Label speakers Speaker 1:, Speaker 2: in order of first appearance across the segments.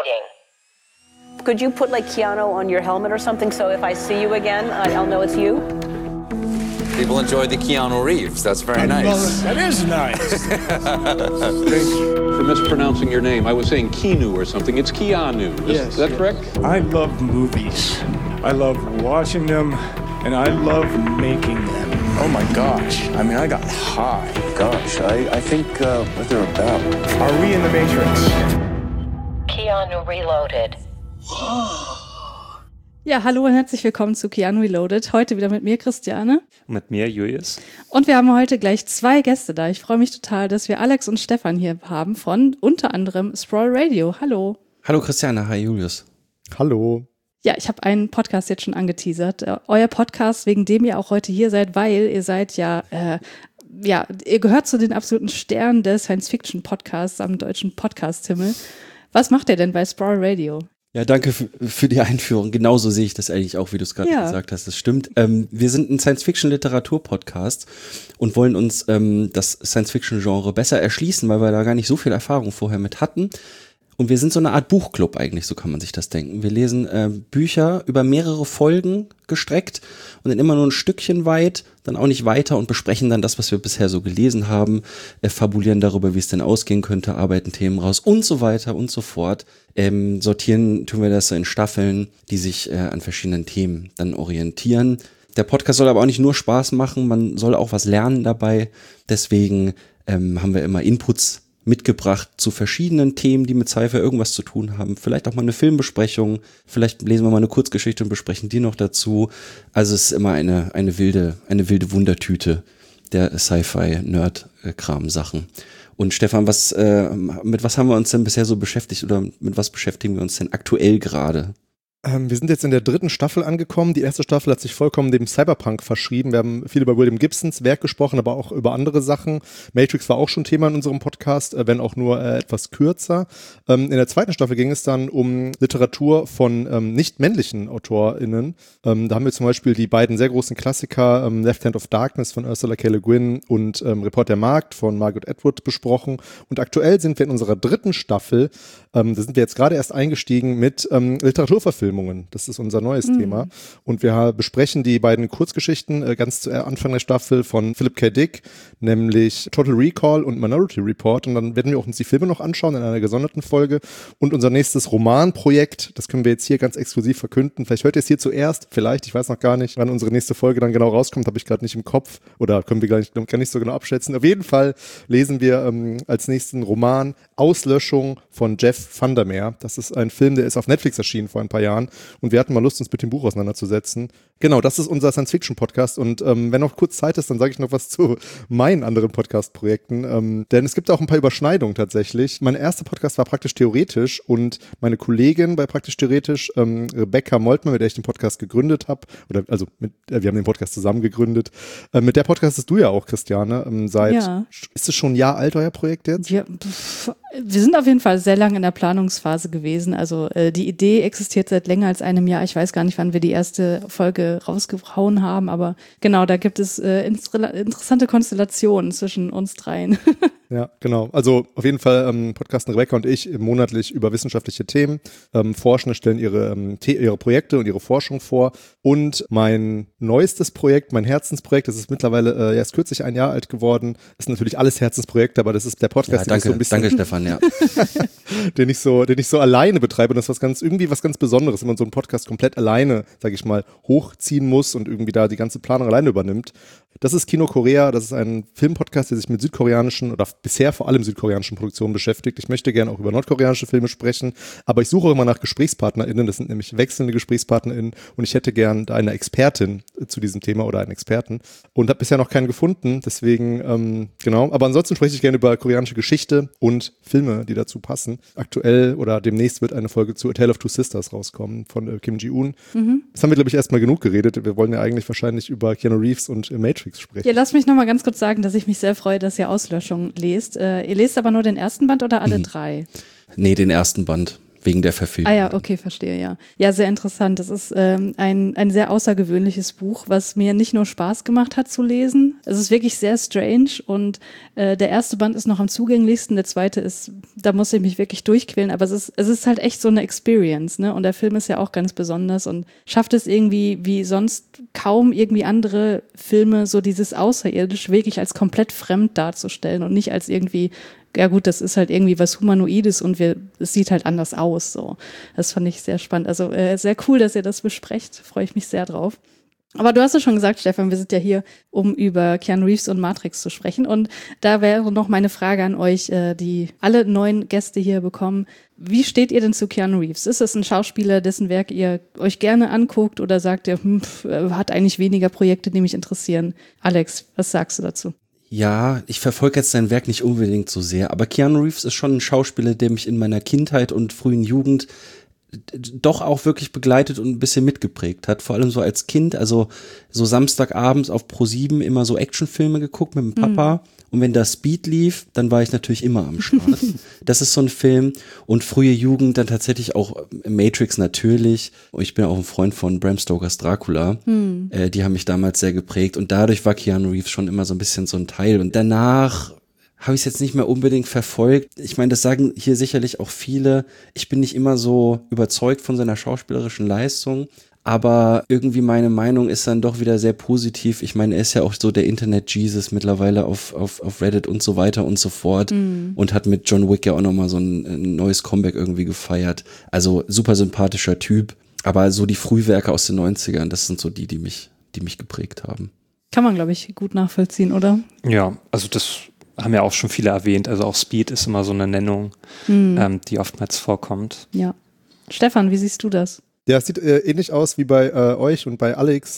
Speaker 1: Reloading.
Speaker 2: Could you put like Keanu on your helmet or something so if I see you again, I'll know it's you?
Speaker 3: People enjoy the Keanu Reeves. That's very nice.
Speaker 4: That is nice.
Speaker 5: Thank you for mispronouncing your name. I was saying Keanu or something. It's Keanu. Is that correct?
Speaker 4: I love movies. I love watching them, and I love making them.
Speaker 6: Oh my gosh. I mean, I got high. Gosh, I think what they're about.
Speaker 4: Are we in the Matrix?
Speaker 1: Keanu Reloaded.
Speaker 7: Ja, hallo und herzlich willkommen zu Keanu Reloaded. Heute wieder mit mir, Christiane.
Speaker 8: Mit mir, Julius.
Speaker 7: Und wir haben heute gleich 2 Gäste da. Ich freue mich total, dass wir Alex und Stefan hier haben von unter anderem Sprawl Radio. Hallo.
Speaker 8: Hallo Christiane, hi Julius.
Speaker 9: Hallo.
Speaker 7: Ja, ich habe einen Podcast jetzt schon angeteasert. Euer Podcast, wegen dem ihr auch heute hier seid, weil ihr seid ihr gehört zu den absoluten Sternen des Science-Fiction-Podcasts am deutschen Podcast-Himmel. Was macht ihr denn bei Sprawl Radio?
Speaker 8: Ja, danke für die Einführung. Genauso sehe ich das eigentlich auch, wie du es gerade gesagt hast. Das stimmt. Wir sind ein Science-Fiction-Literatur-Podcast und wollen uns das Science-Fiction-Genre besser erschließen, weil wir da gar nicht so viel Erfahrung vorher mit hatten. Und wir sind so eine Art Buchclub eigentlich, so kann man sich das denken. Wir lesen Bücher über mehrere Folgen gestreckt und dann immer nur ein Stückchen weit, dann auch nicht weiter und besprechen dann das, was wir bisher so gelesen haben, fabulieren darüber, wie es denn ausgehen könnte, arbeiten Themen raus und so weiter und so fort. Sortieren tun wir das so in Staffeln, die sich an verschiedenen Themen dann orientieren. Der Podcast soll aber auch nicht nur Spaß machen, man soll auch was lernen dabei. Deswegen haben wir immer Inputs mitgebracht zu verschiedenen Themen, die mit Sci-Fi irgendwas zu tun haben. Vielleicht auch mal eine Filmbesprechung, vielleicht lesen wir mal eine Kurzgeschichte und besprechen die noch dazu. Also es ist immer eine wilde Wundertüte der Sci-Fi-Nerd-Kram-Sachen. Und Stefan, mit was haben wir uns denn bisher so beschäftigt oder mit was beschäftigen wir uns denn aktuell gerade?
Speaker 9: Wir sind jetzt in der 3. Staffel angekommen. Die erste Staffel hat sich vollkommen dem Cyberpunk verschrieben. Wir haben viel über William Gibsons Werk gesprochen, aber auch über andere Sachen. Matrix war auch schon Thema in unserem Podcast, wenn auch nur etwas kürzer. In der 2. Staffel ging es dann um Literatur von nicht männlichen AutorInnen. Da haben wir zum Beispiel die beiden sehr großen Klassiker Left Hand of Darkness von Ursula K. Le Guin und Report der Markt von Margaret Atwood besprochen. Und aktuell sind wir in unserer 3. Staffel. Da sind wir jetzt gerade erst eingestiegen mit Literaturverfilmungen. Das ist unser neues Thema. Und wir besprechen die beiden Kurzgeschichten ganz zu Anfang der Staffel von Philip K. Dick, nämlich Total Recall und Minority Report. Und dann werden wir auch uns die Filme noch anschauen in einer gesonderten Folge. Und unser nächstes Romanprojekt, das können wir jetzt hier ganz exklusiv verkünden. Vielleicht hört ihr es hier zuerst, vielleicht, ich weiß noch gar nicht, wann unsere nächste Folge dann genau rauskommt, habe ich gerade nicht im Kopf oder können wir gar nicht so genau abschätzen. Auf jeden Fall lesen wir als nächsten Roman Auslöschung von Jeff Vandermeer. Das ist ein Film, der ist auf Netflix erschienen vor ein paar Jahren und wir hatten mal Lust, uns mit dem Buch auseinanderzusetzen. Genau, das ist unser Science-Fiction-Podcast und wenn noch kurz Zeit ist, dann sage ich noch was zu meinen anderen Podcast-Projekten, denn es gibt auch ein paar Überschneidungen tatsächlich. Mein erster Podcast war Praktisch Theoretisch und meine Kollegin bei Praktisch Theoretisch, Rebecca Moltmann, mit der ich den Podcast gegründet habe, wir haben den Podcast zusammen gegründet. Mit der podcastest du ja auch, Christiane, ist es schon ein Jahr alt, euer Projekt jetzt?
Speaker 7: Wir sind auf jeden Fall sehr lange in der Planungsphase gewesen. Also die Idee existiert seit länger als einem Jahr. Ich weiß gar nicht, wann wir die erste Folge rausgehauen haben, aber genau, da gibt es interessante Konstellationen zwischen uns dreien.
Speaker 9: Ja, genau. Also auf jeden Fall podcasten Rebecca und ich monatlich über wissenschaftliche Themen. Forschende stellen ihre Projekte und ihre Forschung vor. Und mein neuestes Projekt, mein Herzensprojekt, das ist mittlerweile erst kürzlich ein Jahr alt geworden. Das sind natürlich alles Herzensprojekte, aber das ist der Podcast,
Speaker 8: ja, danke Stefan, ja.
Speaker 9: den ich so alleine betreibe. Und das ist was ganz Besonderes, wenn man so einen Podcast komplett alleine, sage ich mal, hochziehen muss und irgendwie da die ganze Planung alleine übernimmt. Das ist Kino Korea, das ist ein Filmpodcast, der sich mit südkoreanischen oder bisher vor allem südkoreanischen Produktionen beschäftigt. Ich möchte gerne auch über nordkoreanische Filme sprechen, aber ich suche auch immer nach GesprächspartnerInnen, das sind nämlich wechselnde GesprächspartnerInnen und ich hätte gern eine Expertin zu diesem Thema oder einen Experten und habe bisher noch keinen gefunden, deswegen, genau. Aber ansonsten spreche ich gerne über koreanische Geschichte und Filme, die dazu passen. Aktuell oder demnächst wird eine Folge zu A Tale of Two Sisters rauskommen von Kim Ji-Woon. Das haben wir, glaube ich, erstmal genug geredet. Wir wollen ja eigentlich wahrscheinlich über Keanu Reeves und Matrix sprechen.
Speaker 7: Ja, lass mich noch mal ganz kurz sagen, dass ich mich sehr freue, dass ihr Auslöschung lest. Ihr lest aber nur den ersten Band oder alle 3?
Speaker 8: Nee, den ersten Band. wegen der Verfilmung.
Speaker 7: Ah ja, okay, verstehe, ja. Ja, sehr interessant. Das ist ein sehr außergewöhnliches Buch, was mir nicht nur Spaß gemacht hat zu lesen. Es ist wirklich sehr strange und der erste Band ist noch am zugänglichsten, der zweite ist, da muss ich mich wirklich durchquälen, aber es ist halt echt so eine Experience, ne? Und der Film ist ja auch ganz besonders und schafft es irgendwie, wie sonst kaum irgendwie andere Filme, so dieses Außerirdisch wirklich als komplett fremd darzustellen und nicht als irgendwie, ja gut, das ist halt irgendwie was Humanoides und es sieht halt anders aus, so. Das fand ich sehr spannend. Also sehr cool, dass ihr das besprecht, freue ich mich sehr drauf. Aber du hast ja schon gesagt, Stefan, wir sind ja hier, um über Keanu Reeves und Matrix zu sprechen. Und da wäre noch meine Frage an euch, die alle neuen Gäste hier bekommen. Wie steht ihr denn zu Keanu Reeves? Ist es ein Schauspieler, dessen Werk ihr euch gerne anguckt oder sagt ihr, hat eigentlich weniger Projekte, die mich interessieren? Alex, was sagst du dazu?
Speaker 8: Ja, ich verfolge jetzt sein Werk nicht unbedingt so sehr, aber Keanu Reeves ist schon ein Schauspieler, der mich in meiner Kindheit und frühen Jugend doch auch wirklich begleitet und ein bisschen mitgeprägt hat. Vor allem so als Kind, also so Samstagabends auf Pro7 immer so Actionfilme geguckt mit dem Papa. Und wenn da Speed lief, dann war ich natürlich immer am Start. Das ist so ein Film. Und frühe Jugend dann tatsächlich auch Matrix natürlich. Und ich bin auch ein Freund von Bram Stokers Dracula. Die haben mich damals sehr geprägt. Und dadurch war Keanu Reeves schon immer so ein bisschen so ein Teil. Und danach habe ich es jetzt nicht mehr unbedingt verfolgt. Ich meine, das sagen hier sicherlich auch viele. Ich bin nicht immer so überzeugt von seiner schauspielerischen Leistung. Aber irgendwie meine Meinung ist dann doch wieder sehr positiv. Ich meine, er ist ja auch so der Internet-Jesus mittlerweile auf Reddit und so weiter und so fort. Und hat mit John Wick ja auch nochmal so ein neues Comeback irgendwie gefeiert. Also super sympathischer Typ. Aber so die Frühwerke aus den 90ern, das sind so die mich geprägt haben.
Speaker 7: Kann man, glaube ich, gut nachvollziehen, oder?
Speaker 10: Ja, also das haben ja auch schon viele erwähnt. Also auch Speed ist immer so eine Nennung, die oftmals vorkommt.
Speaker 7: Ja. Stefan, wie siehst du das?
Speaker 9: Ja, es sieht ähnlich aus wie bei euch und bei Alex,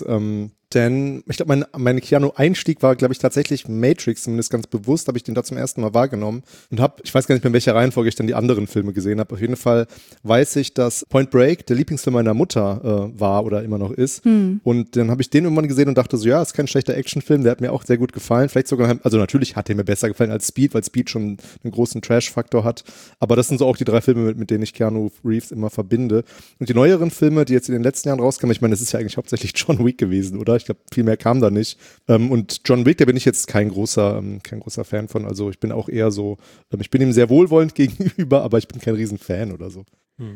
Speaker 9: denn ich glaube, mein Keanu-Einstieg war, glaube ich, tatsächlich Matrix, zumindest ganz bewusst, habe ich den da zum ersten Mal wahrgenommen und ich weiß gar nicht mehr, in welcher Reihenfolge ich dann die anderen Filme gesehen habe. Auf jeden Fall weiß ich, dass Point Break der Lieblingsfilm meiner Mutter war oder immer noch ist. Und dann habe ich den irgendwann gesehen und dachte so, ja, ist kein schlechter Actionfilm, der hat mir auch sehr gut gefallen. Vielleicht sogar, also natürlich hat der mir besser gefallen als Speed, weil Speed schon einen großen Trash-Faktor hat. Aber das sind so auch die 3 Filme, mit denen ich Keanu Reeves immer verbinde. Und die neueren Filme, die jetzt in den letzten Jahren rauskamen, ich meine, das ist ja eigentlich hauptsächlich John Wick gewesen, oder? Ich glaube, viel mehr kam da nicht. Und John Wick, da bin ich jetzt kein großer Fan von. Also ich bin auch eher so, ich bin ihm sehr wohlwollend gegenüber, aber ich bin kein Riesenfan oder so.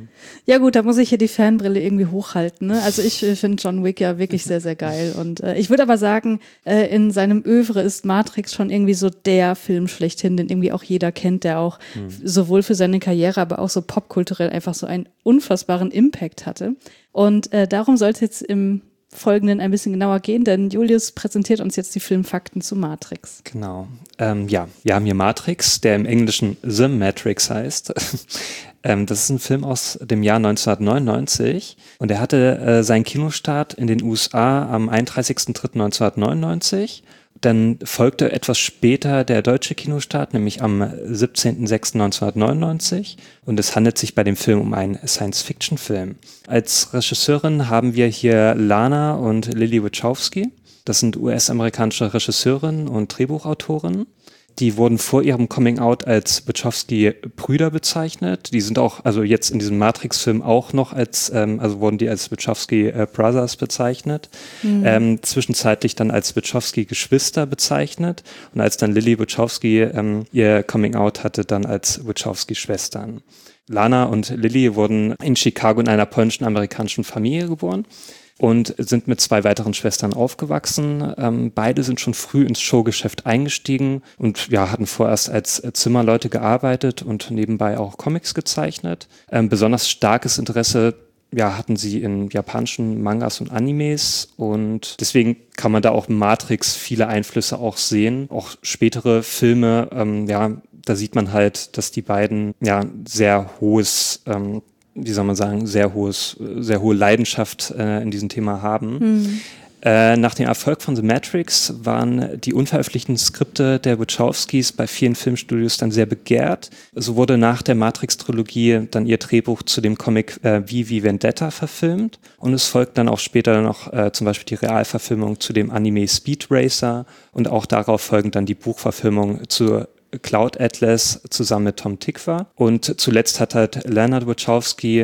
Speaker 7: Ja gut, da muss ich hier die Fanbrille irgendwie hochhalten. Ne? Also ich finde John Wick ja wirklich sehr, sehr geil. Und ich würde aber sagen, in seinem Övre ist Matrix schon irgendwie so der Film schlechthin, den irgendwie auch jeder kennt, der auch sowohl für seine Karriere, aber auch so popkulturell einfach so einen unfassbaren Impact hatte. Und darum soll es jetzt im Folgenden ein bisschen genauer gehen, denn Julius präsentiert uns jetzt die Filmfakten zu Matrix.
Speaker 10: Genau. Ja, wir haben hier Matrix, der im Englischen The Matrix heißt. Das ist ein Film aus dem Jahr 1999 und er hatte seinen Kinostart in den USA am 31.03.1999. Dann folgte etwas später der deutsche Kinostart, nämlich am 17.06.1999. Und es handelt sich bei dem Film um einen Science-Fiction-Film. Als Regisseurin haben wir hier Lana und Lily Wachowski. Das sind US-amerikanische Regisseurinnen und Drehbuchautorinnen. Die wurden vor ihrem Coming-out als Wachowski-Brüder bezeichnet. Die sind auch, also jetzt in diesem Matrix-Film auch noch wurden die als Wachowski-Brothers bezeichnet. Zwischenzeitlich dann als Wachowski-Geschwister bezeichnet. Und als dann Lily Wachowski ihr Coming-out hatte, dann als Wachowski-Schwestern. Lana und Lily wurden in Chicago in einer polnischen-amerikanischen Familie geboren und sind mit 2 weiteren Schwestern aufgewachsen. Beide sind schon früh ins Showgeschäft eingestiegen und hatten vorerst als Zimmerleute gearbeitet und nebenbei auch Comics gezeichnet. Besonders starkes Interesse hatten sie in japanischen Mangas und Animes und deswegen kann man da auch Matrix viele Einflüsse auch sehen. Auch spätere Filme, da sieht man halt, dass die beiden sehr hohes sehr hohe Leidenschaft in diesem Thema haben. Nach dem Erfolg von The Matrix waren die unveröffentlichten Skripte der Wachowskis bei vielen Filmstudios dann sehr begehrt. So wurde nach der Matrix-Trilogie dann ihr Drehbuch zu dem Comic V Vendetta verfilmt und es folgt dann auch später noch zum Beispiel die Realverfilmung zu dem Anime Speed Racer und auch darauf folgend dann die Buchverfilmung zu Cloud Atlas zusammen mit Tom Tykwer. Und zuletzt hat halt Leonard Wachowski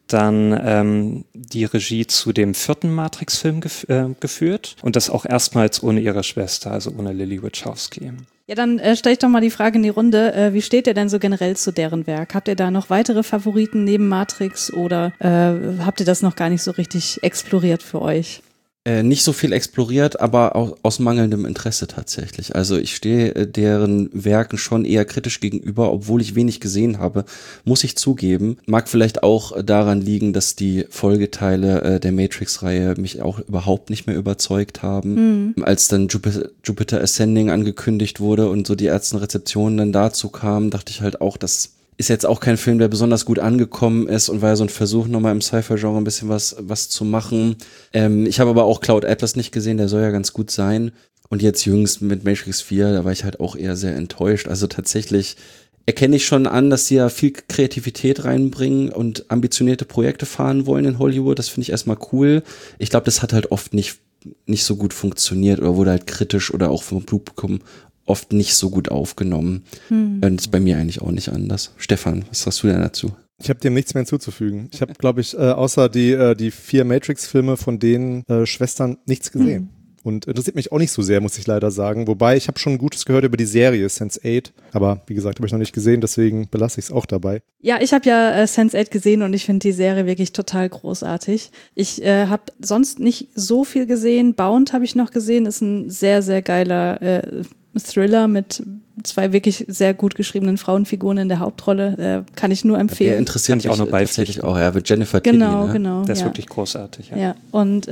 Speaker 10: dann die Regie zu dem 4. Matrix-Film geführt und das auch erstmals ohne ihre Schwester, also ohne Lily Wachowski.
Speaker 7: Ja, dann stelle ich doch mal die Frage in die Runde. Wie steht ihr denn so generell zu deren Werk? Habt ihr da noch weitere Favoriten neben Matrix oder habt ihr das noch gar nicht so richtig exploriert für euch?
Speaker 8: Nicht so viel exploriert, aber auch aus mangelndem Interesse tatsächlich. Also ich stehe deren Werken schon eher kritisch gegenüber, obwohl ich wenig gesehen habe, muss ich zugeben. Mag vielleicht auch daran liegen, dass die Folgeteile der Matrix-Reihe mich auch überhaupt nicht mehr überzeugt haben. Als dann Jupiter Ascending angekündigt wurde und so die ersten Rezeptionen dann dazu kamen, dachte ich halt auch, das ist jetzt auch kein Film, der besonders gut angekommen ist und war ja so ein Versuch, nochmal im Sci-Fi-Genre ein bisschen was zu machen. Ich habe aber auch Cloud Atlas nicht gesehen, der soll ja ganz gut sein. Und jetzt jüngst mit Matrix 4, da war ich halt auch eher sehr enttäuscht. Also tatsächlich erkenne ich schon an, dass sie ja viel Kreativität reinbringen und ambitionierte Projekte fahren wollen in Hollywood. Das finde ich erstmal cool. Ich glaube, das hat halt oft nicht so gut funktioniert oder wurde halt kritisch oder auch vom Publikum oft nicht so gut aufgenommen. Das ist bei mir eigentlich auch nicht anders. Stefan, was sagst du denn dazu?
Speaker 9: Ich habe dem nichts mehr hinzuzufügen. Ich habe, glaube ich, außer die 4 Matrix-Filme von den Schwestern nichts gesehen. Und interessiert mich auch nicht so sehr, muss ich leider sagen. Wobei, ich habe schon Gutes gehört über die Serie Sense8. Aber wie gesagt, habe ich noch nicht gesehen, deswegen belasse ich es auch dabei.
Speaker 7: Ja, ich habe ja Sense8 gesehen und ich finde die Serie wirklich total großartig. Ich habe sonst nicht so viel gesehen. Bound habe ich noch gesehen, ist ein sehr, sehr geiler Thriller mit 2 wirklich sehr gut geschriebenen Frauenfiguren in der Hauptrolle, kann ich nur empfehlen.
Speaker 8: Der interessiert mich auch noch tatsächlich auch, ja, mit Jennifer Tilly.
Speaker 7: Genau.
Speaker 10: Der ist wirklich großartig, ja.
Speaker 7: Ja, und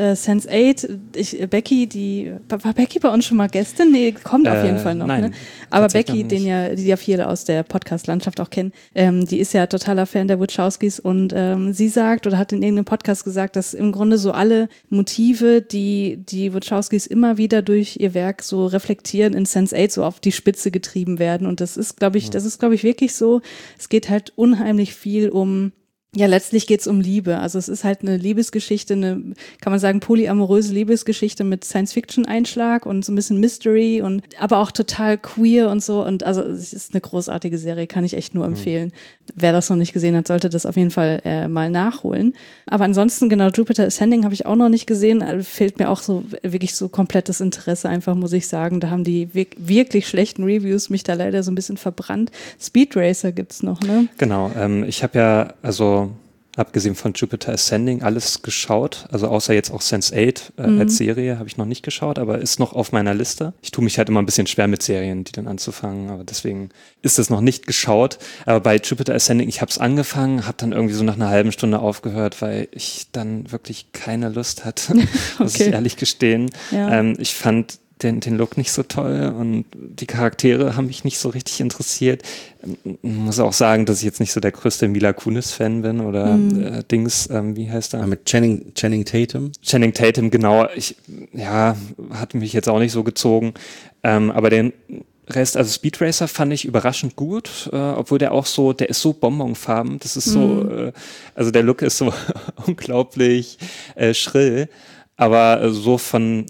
Speaker 7: Sense8, Becky, war Becky bei uns schon mal Gästin? Nee, kommt auf jeden Fall noch,
Speaker 10: nein,
Speaker 7: ne? Aber Becky, die ja viele aus der Podcast-Landschaft auch kennen, die ist ja totaler Fan der Wachowskis und sie sagt oder hat in irgendeinem Podcast gesagt, dass im Grunde so alle Motive, die Wachowskis immer wieder durch ihr Werk so reflektieren, in Sense8 so auf die Spitze getrieben werden und das ist, glaube ich, wirklich so. Es geht halt unheimlich viel letztlich geht's um Liebe. Also es ist halt eine Liebesgeschichte, kann man sagen, polyamoröse Liebesgeschichte mit Science-Fiction-Einschlag und so ein bisschen Mystery und aber auch total queer und so. Und also es ist eine großartige Serie, kann ich echt nur empfehlen. Wer das noch nicht gesehen hat, sollte das auf jeden Fall mal nachholen. Aber ansonsten, genau, Jupiter Ascending habe ich auch noch nicht gesehen. Fehlt mir auch so wirklich so komplettes Interesse einfach, muss ich sagen. Da haben die wirklich schlechten Reviews mich da leider so ein bisschen verbrannt. Speed Racer gibt's noch, ne?
Speaker 10: Genau, ich habe ja, also abgesehen von Jupiter Ascending alles geschaut, also außer jetzt auch Sense8 als Serie habe ich noch nicht geschaut, aber ist noch auf meiner Liste. Ich tue mich halt immer ein bisschen schwer mit Serien, die dann anzufangen, aber deswegen ist es noch nicht geschaut. Aber bei Jupiter Ascending, ich habe es angefangen, habe dann irgendwie so nach einer halben Stunde aufgehört, weil ich dann wirklich keine Lust hatte, muss ich ehrlich gestehen. Ja. Ich fand den Look nicht so toll und die Charaktere haben mich nicht so richtig interessiert. Ich muss auch sagen, dass ich jetzt nicht so der größte Mila Kunis-Fan bin oder wie heißt er?
Speaker 8: Mit Channing Tatum?
Speaker 10: Channing Tatum, genau. Hat mich jetzt auch nicht so gezogen. Aber den Rest, also Speed Racer fand ich überraschend gut, obwohl der ist so bonbonfarben, das ist so, also der Look ist so unglaublich schrill, aber so vom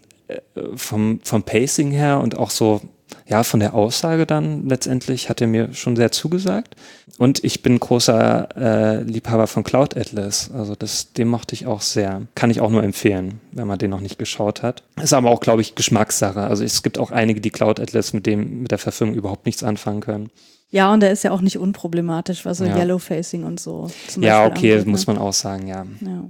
Speaker 10: Pacing her und auch so, ja, von der Aussage dann letztendlich hat er mir schon sehr zugesagt. Und ich bin großer Liebhaber von Cloud Atlas. Also den mochte ich auch sehr. Kann ich auch nur empfehlen, wenn man den noch nicht geschaut hat. Ist aber auch, glaube ich, Geschmackssache. Also es gibt auch einige, die Cloud Atlas mit der Verfilmung überhaupt nichts anfangen können.
Speaker 7: Ja, und der ist ja auch nicht unproblematisch, was so Yellow Facing und so
Speaker 10: zum Beispiel angeht, muss man auch sagen, ja.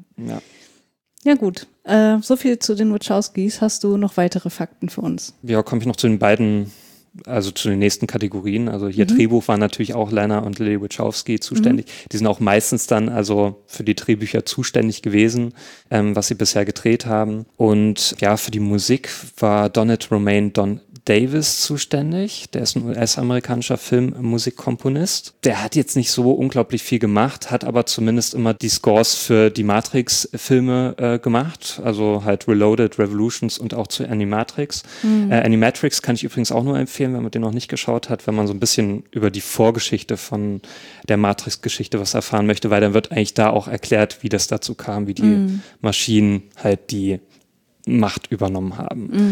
Speaker 7: Ja gut, so viel zu den Wachowskis. Hast du noch weitere Fakten für uns?
Speaker 10: Ja, komme ich noch zu den beiden, also zu den nächsten Kategorien. Also hier Drehbuch waren natürlich auch Lana und Lily Wachowski zuständig. Die sind auch meistens dann also für die Drehbücher zuständig gewesen, was sie bisher gedreht haben. Und ja, für die Musik war Donald Romaine Davis zuständig. Der ist ein US-amerikanischer Filmmusikkomponist. Der hat jetzt nicht so unglaublich viel gemacht, hat aber zumindest immer die Scores für die Matrix-Filme gemacht. Also halt Reloaded, Revolutions und auch zu Animatrix. Animatrix kann ich übrigens auch nur empfehlen, wenn man den noch nicht geschaut hat, wenn man so ein bisschen über die Vorgeschichte von der Matrix-Geschichte was erfahren möchte, weil dann wird eigentlich da auch erklärt, wie das dazu kam, wie die Maschinen halt die Macht übernommen haben.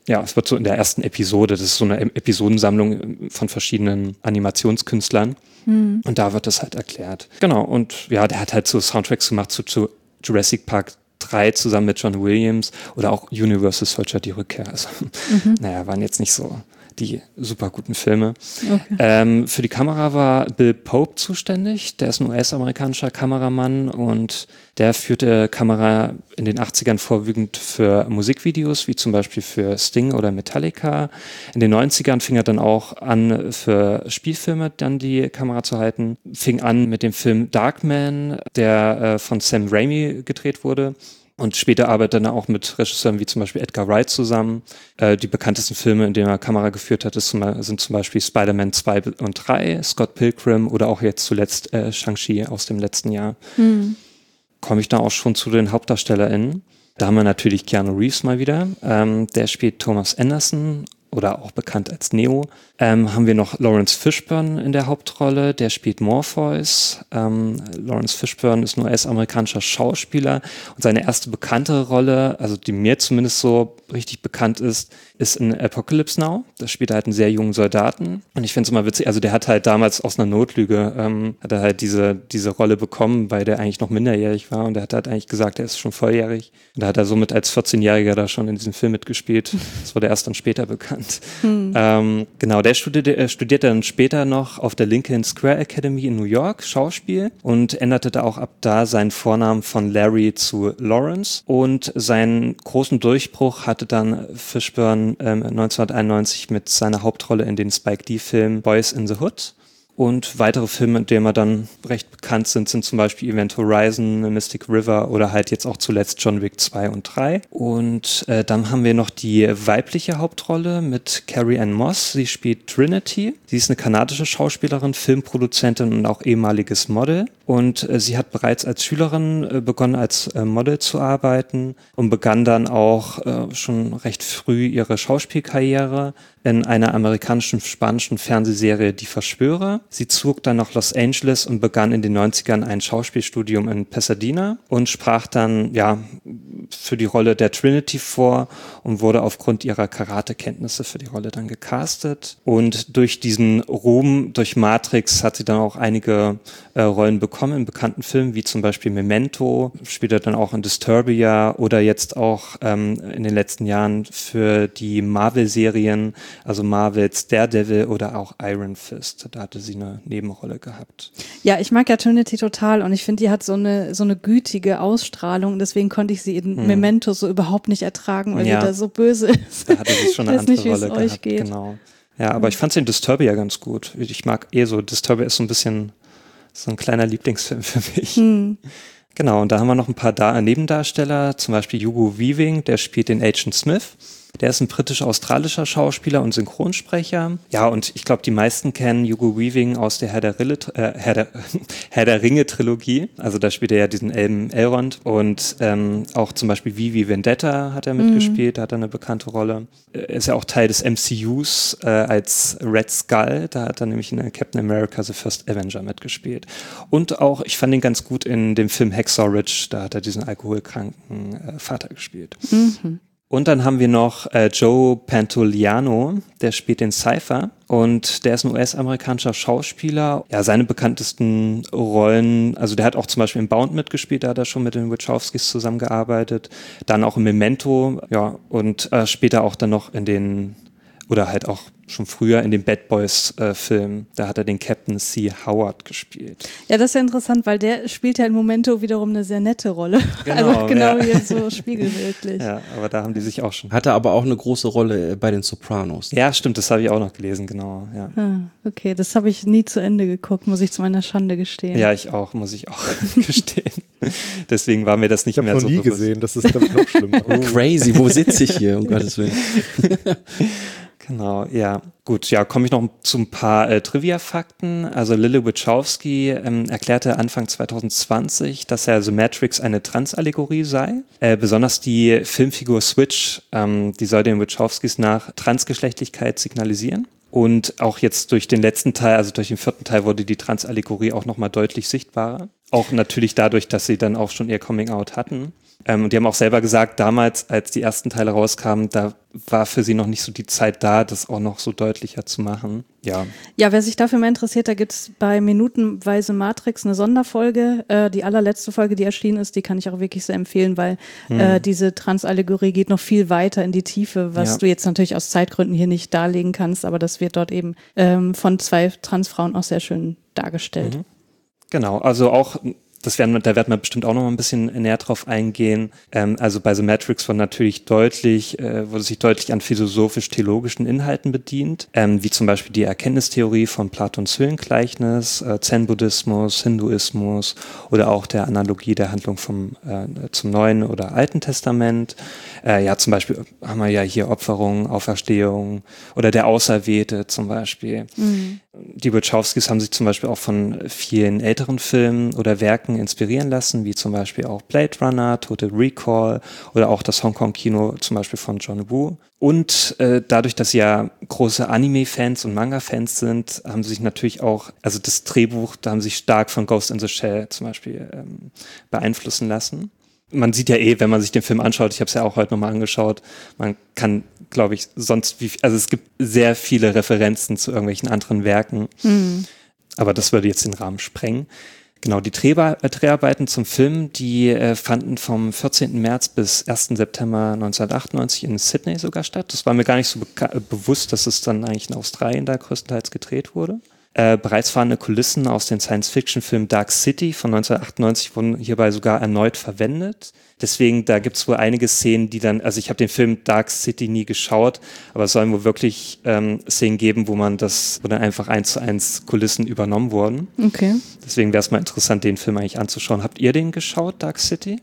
Speaker 10: Ja, es wird so in der ersten Episode, das ist so eine Episodensammlung von verschiedenen Animationskünstlern. Und da wird das halt erklärt. Genau, und ja, der hat halt so Soundtracks gemacht zu Jurassic Park 3 zusammen mit John Williams oder auch Universal Soldier, die Rückkehr. Also, naja, waren jetzt nicht so die super guten Filme. Okay. Für die Kamera war Bill Pope zuständig. Der ist ein US-amerikanischer Kameramann und der führte Kamera in den 80ern vorwiegend für Musikvideos, wie zum Beispiel für Sting oder Metallica. In den 90ern fing er dann auch an, für Spielfilme dann die Kamera zu halten. Fing an mit dem Film Darkman, der von Sam Raimi gedreht wurde. Und später arbeitet er auch mit Regisseuren wie zum Beispiel Edgar Wright zusammen. Die bekanntesten Filme, in denen er Kamera geführt hat, sind zum Beispiel Spider-Man 2 und 3, Scott Pilgrim oder auch jetzt zuletzt Shang-Chi aus dem letzten Jahr. Komme ich da auch schon zu den HauptdarstellerInnen. Da haben wir natürlich Keanu Reeves mal wieder. Der spielt Thomas Anderson oder auch bekannt als Neo. Haben wir noch Lawrence Fishburne in der Hauptrolle, der spielt Morpheus. Lawrence Fishburne ist ein US-amerikanischer Schauspieler und seine erste bekannte Rolle, also die mir zumindest so richtig bekannt ist in Apocalypse Now. Da spielt er halt einen sehr jungen Soldaten und ich finde es immer witzig, also der hat halt damals aus einer Notlüge, hat er halt diese Rolle bekommen, weil der eigentlich noch minderjährig war und der hat halt eigentlich gesagt, er ist schon volljährig und da hat er somit als 14-Jähriger da schon in diesem Film mitgespielt. Das wurde erst dann später bekannt. Genau, der studierte dann später noch auf der Lincoln Square Academy in New York Schauspiel und änderte da auch ab da seinen Vornamen von Larry zu Lawrence und seinen großen Durchbruch hatte dann Fishburne 1991 mit seiner Hauptrolle in den Spike Lee-Film Boys in the Hood. Und weitere Filme, in denen wir dann recht bekannt sind zum Beispiel Event Horizon, Mystic River oder halt jetzt auch zuletzt John Wick 2 und 3. Und dann haben wir noch die weibliche Hauptrolle mit Carrie Ann Moss. Sie spielt Trinity. Sie ist eine kanadische Schauspielerin, Filmproduzentin und auch ehemaliges Model. Und sie hat bereits als Schülerin begonnen, als Model zu arbeiten und begann dann auch schon recht früh ihre Schauspielkarriere in einer amerikanischen spanischen Fernsehserie Die Verschwörer. Sie zog dann nach Los Angeles und begann in den 90ern ein Schauspielstudium in Pasadena und sprach dann für die Rolle der Trinity vor und wurde aufgrund ihrer Karatekenntnisse für die Rolle dann gecastet. Und durch diesen Ruhm, durch Matrix, hat sie dann auch einige Rollen bekommen in bekannten Filmen, wie zum Beispiel Memento, spielt er dann auch in Disturbia oder jetzt auch in den letzten Jahren für die Marvel-Serien, also Marvels Daredevil oder auch Iron Fist. Da hatte sie eine Nebenrolle gehabt.
Speaker 7: Ja, ich mag ja Trinity total und ich finde, die hat so eine gütige Ausstrahlung, deswegen konnte ich sie in Memento so überhaupt nicht ertragen, weil sie da so böse ist.
Speaker 10: Da hatte sie schon eine andere Rolle gehabt.
Speaker 7: Euch geht.
Speaker 10: Genau. Ja, aber ich fand sie in Disturbia ganz gut. Ich mag so, Disturbia ist so ein bisschen so ein kleiner Lieblingsfilm für mich. Genau, und da haben wir noch ein paar Nebendarsteller, zum Beispiel Hugo Weaving, der spielt den Agent Smith. Der ist ein britisch-australischer Schauspieler und Synchronsprecher. Ja, und ich glaube, die meisten kennen Hugo Weaving aus der Herr der Ringe-Trilogie. Also da spielt er ja diesen Elben Elrond. Und auch zum Beispiel Vivi Vendetta hat er mitgespielt, da hat er eine bekannte Rolle. Er ist ja auch Teil des MCUs als Red Skull. Da hat er nämlich in Captain America The First Avenger mitgespielt. Und auch, ich fand ihn ganz gut in dem Film Hacksaw Ridge. Da hat er diesen alkoholkranken Vater gespielt. Und dann haben wir noch Joe Pantoliano, der spielt den Cypher und der ist ein US-amerikanischer Schauspieler. Ja, seine bekanntesten Rollen, also der hat auch zum Beispiel in Bound mitgespielt, da hat er schon mit den Wachowskis zusammengearbeitet. Dann auch in Memento, ja, und später auch dann noch oder halt auch schon früher in dem Bad Boys Film, da hat er den Captain C. Howard gespielt.
Speaker 7: Ja, das ist ja interessant, weil der spielt ja im Momento wiederum eine sehr nette Rolle.
Speaker 10: Genau,
Speaker 7: also hier so spiegelbildlich.
Speaker 10: Ja, aber da haben die sich auch schon.
Speaker 8: Hatte aber auch eine große Rolle bei den Sopranos.
Speaker 10: Ja, stimmt, das habe ich auch noch gelesen, genau. Ja.
Speaker 7: Okay, das habe ich nie zu Ende geguckt, muss ich zu meiner Schande gestehen.
Speaker 10: Ja, muss ich auch gestehen. Deswegen war mir das nicht mehr so bewusst.
Speaker 9: Ich habe noch nie gesehen, das ist glaube ich noch schlimmer.
Speaker 8: Crazy, wo sitze ich hier, um Gottes Willen.
Speaker 10: Genau, ja. Gut, ja, komme ich noch zu ein paar Trivia-Fakten. Also Lily Wachowski erklärte Anfang 2020, dass The Matrix eine Trans-Allegorie sei. Besonders die Filmfigur Switch, die soll den Wachowskis nach Transgeschlechtlichkeit signalisieren. Und auch jetzt durch den letzten Teil, also durch den 4. Teil, wurde die Trans-Allegorie auch nochmal deutlich sichtbarer. Auch natürlich dadurch, dass sie dann auch schon ihr Coming-out hatten. Und die haben auch selber gesagt, damals, als die ersten Teile rauskamen, da war für sie noch nicht so die Zeit da, das auch noch so deutlicher zu machen. Ja,
Speaker 7: wer sich dafür mehr interessiert, da gibt's bei Minutenweise Matrix eine Sonderfolge. Die allerletzte Folge, die erschienen ist, die kann ich auch wirklich sehr empfehlen, weil diese Transallegorie geht noch viel weiter in die Tiefe, was du jetzt natürlich aus Zeitgründen hier nicht darlegen kannst, aber das wird dort eben von 2 Transfrauen auch sehr schön dargestellt.
Speaker 10: Genau, also auch da werden wir bestimmt auch noch mal ein bisschen näher drauf eingehen. Also bei The Matrix wurde sich deutlich an philosophisch-theologischen Inhalten bedient, wie zum Beispiel die Erkenntnistheorie von Platons Höhlengleichnis, Zen-Buddhismus, Hinduismus oder auch der Analogie der Handlung zum Neuen oder Alten Testament. Zum Beispiel haben wir ja hier Opferung, Auferstehung oder der Auserwählte zum Beispiel. Die Wachowskis haben sich zum Beispiel auch von vielen älteren Filmen oder Werken inspirieren lassen, wie zum Beispiel auch Blade Runner, Total Recall oder auch das Hongkong-Kino zum Beispiel von John Woo. Und dadurch, dass sie ja große Anime-Fans und Manga-Fans sind, haben sie sich natürlich auch, also das Drehbuch, da haben sie sich stark von Ghost in the Shell zum Beispiel beeinflussen lassen. Man sieht ja wenn man sich den Film anschaut, ich habe es ja auch heute nochmal angeschaut, man kann, glaube ich, also es gibt sehr viele Referenzen zu irgendwelchen anderen Werken, aber das würde jetzt den Rahmen sprengen. Genau, die Dreharbeiten zum Film, die fanden vom 14. März bis 1. September 1998 in Sydney sogar statt. Das war mir gar nicht so bewusst, dass es dann eigentlich in Australien da größtenteils gedreht wurde. Bereits vorhandene Kulissen aus dem Science-Fiction-Film Dark City von 1998 wurden hierbei sogar erneut verwendet. Deswegen, da gibt es wohl einige Szenen, die dann, also ich habe den Film Dark City nie geschaut, aber es sollen wohl wirklich Szenen geben, wo dann einfach 1:1 Kulissen übernommen wurden.
Speaker 7: Okay.
Speaker 10: Deswegen wäre es mal interessant, den Film eigentlich anzuschauen. Habt ihr den geschaut, Dark City?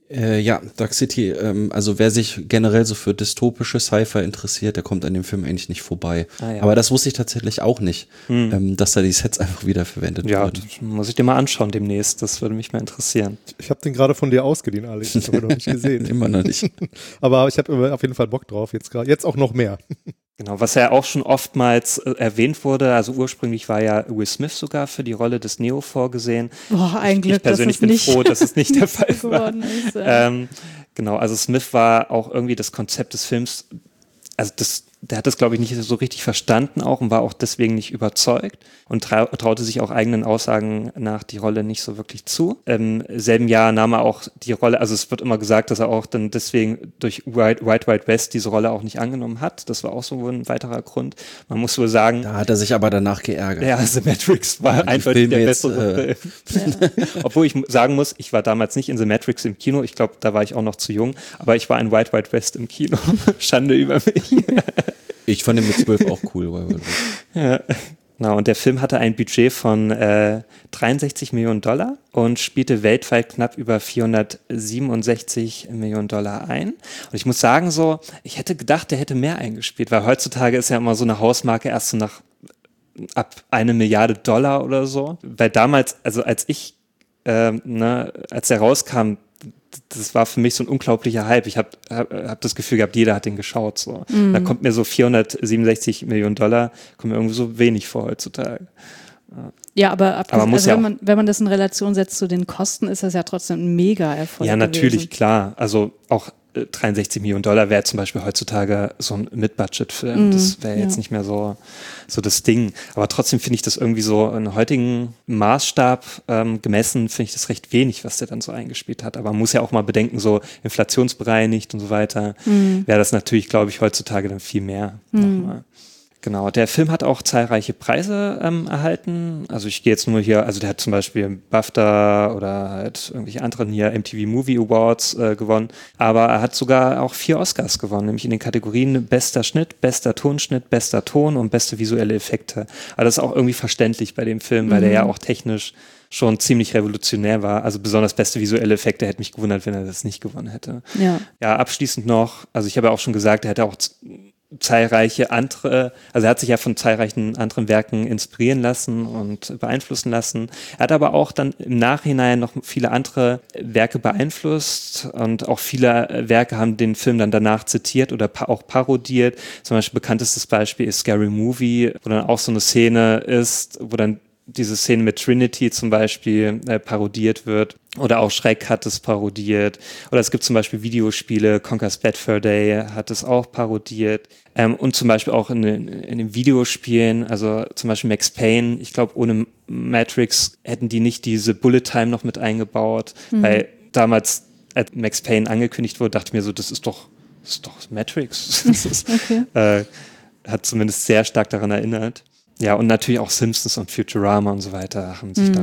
Speaker 8: Dark City, also wer sich generell so für dystopische Sci-Fi interessiert, der kommt an dem Film eigentlich nicht vorbei. Aber das wusste ich tatsächlich auch nicht, dass da die Sets einfach wieder verwendet wurden.
Speaker 10: Ja, muss ich dir mal anschauen demnächst, das würde mich mal interessieren.
Speaker 9: Ich habe den gerade von dir ausgeliehen, Alex, das habe ich noch nicht gesehen.
Speaker 8: Immer noch nicht.
Speaker 9: Aber ich habe auf jeden Fall Bock drauf, jetzt auch noch mehr.
Speaker 10: Genau, was ja auch schon oftmals erwähnt wurde, also ursprünglich war ja Will Smith sogar für die Rolle des Neo vorgesehen.
Speaker 7: Boah, ein Glück,
Speaker 10: ich persönlich bin froh, dass es nicht der Fall war.
Speaker 7: Ist,
Speaker 10: genau, also Smith war auch irgendwie das Konzept des Films, also der hat das, glaube ich, nicht so richtig verstanden auch und war auch deswegen nicht überzeugt und traute sich auch eigenen Aussagen nach die Rolle nicht so wirklich zu. Im selben Jahr nahm er auch die Rolle, also es wird immer gesagt, dass er auch dann deswegen durch Wild Wild West diese Rolle auch nicht angenommen hat. Das war auch so ein weiterer Grund. Man muss wohl sagen...
Speaker 8: Da hat er sich aber danach geärgert.
Speaker 10: Ja, The Matrix war einfach der bessere Film. Obwohl ich sagen muss, ich war damals nicht in The Matrix im Kino. Ich glaube, da war ich auch noch zu jung. Aber ich war in Wild Wild West im Kino. Schande über mich.
Speaker 8: Ich fand den mit 12 auch cool.
Speaker 10: Ja, genau. Und der Film hatte ein Budget von 63 Millionen Dollar und spielte weltweit knapp über 467 Millionen Dollar ein. Und ich muss sagen ich hätte gedacht, der hätte mehr eingespielt, weil heutzutage ist ja immer so eine Hausmarke erst so ab 1 Milliarde Dollar oder so. Weil damals, also als er rauskam, das war für mich so ein unglaublicher Hype. Ich hab das Gefühl gehabt, jeder hat den geschaut. So. Da kommt mir so 467 Millionen Dollar, kommt mir irgendwie so wenig vor heutzutage.
Speaker 7: Ja, aber wenn man das in Relation setzt zu den Kosten, ist das ja trotzdem ein Mega-Erfolg.
Speaker 10: Ja, natürlich, klar. Also auch 63 Millionen Dollar wäre zum Beispiel heutzutage so ein Mid-Budget-Film. Das wäre jetzt nicht mehr so das Ding. Aber trotzdem finde ich das irgendwie so in heutigen Maßstab gemessen, finde ich das recht wenig, was der dann so eingespielt hat. Aber man muss ja auch mal bedenken, so inflationsbereinigt und so weiter, wäre das natürlich, glaube ich, heutzutage dann viel mehr nochmal. Genau, der Film hat auch zahlreiche Preise erhalten. Also ich gehe jetzt nur hier, also der hat zum Beispiel BAFTA oder halt irgendwelche anderen hier MTV Movie Awards gewonnen. Aber er hat sogar auch 4 Oscars gewonnen, nämlich in den Kategorien bester Schnitt, bester Tonschnitt, bester Ton und beste visuelle Effekte. Aber das ist auch irgendwie verständlich bei dem Film, weil der ja auch technisch schon ziemlich revolutionär war. Also besonders beste visuelle Effekte, hätte mich gewundert, wenn er das nicht gewonnen hätte. Ja, abschließend noch, also ich habe ja auch schon gesagt, er hätte auch zahlreiche andere, also er hat sich ja von zahlreichen anderen Werken inspirieren lassen und beeinflussen lassen. Er hat aber auch dann im Nachhinein noch viele andere Werke beeinflusst und auch viele Werke haben den Film dann danach zitiert oder auch parodiert. Zum Beispiel bekanntestes Beispiel ist Scary Movie, wo dann auch so eine Szene ist, wo dann diese Szene mit Trinity zum Beispiel parodiert wird. Oder auch Shrek hat es parodiert. Oder es gibt zum Beispiel Videospiele, Conker's Bad Fur Day hat es auch parodiert. Und zum Beispiel auch in den Videospielen, also zum Beispiel Max Payne, ich glaube, ohne Matrix hätten die nicht diese Bullet Time noch mit eingebaut, weil damals, als Max Payne angekündigt wurde, dachte ich mir so, das ist doch Matrix. Das ist, hat zumindest sehr stark daran erinnert. Ja, und natürlich auch Simpsons und Futurama und so weiter haben sich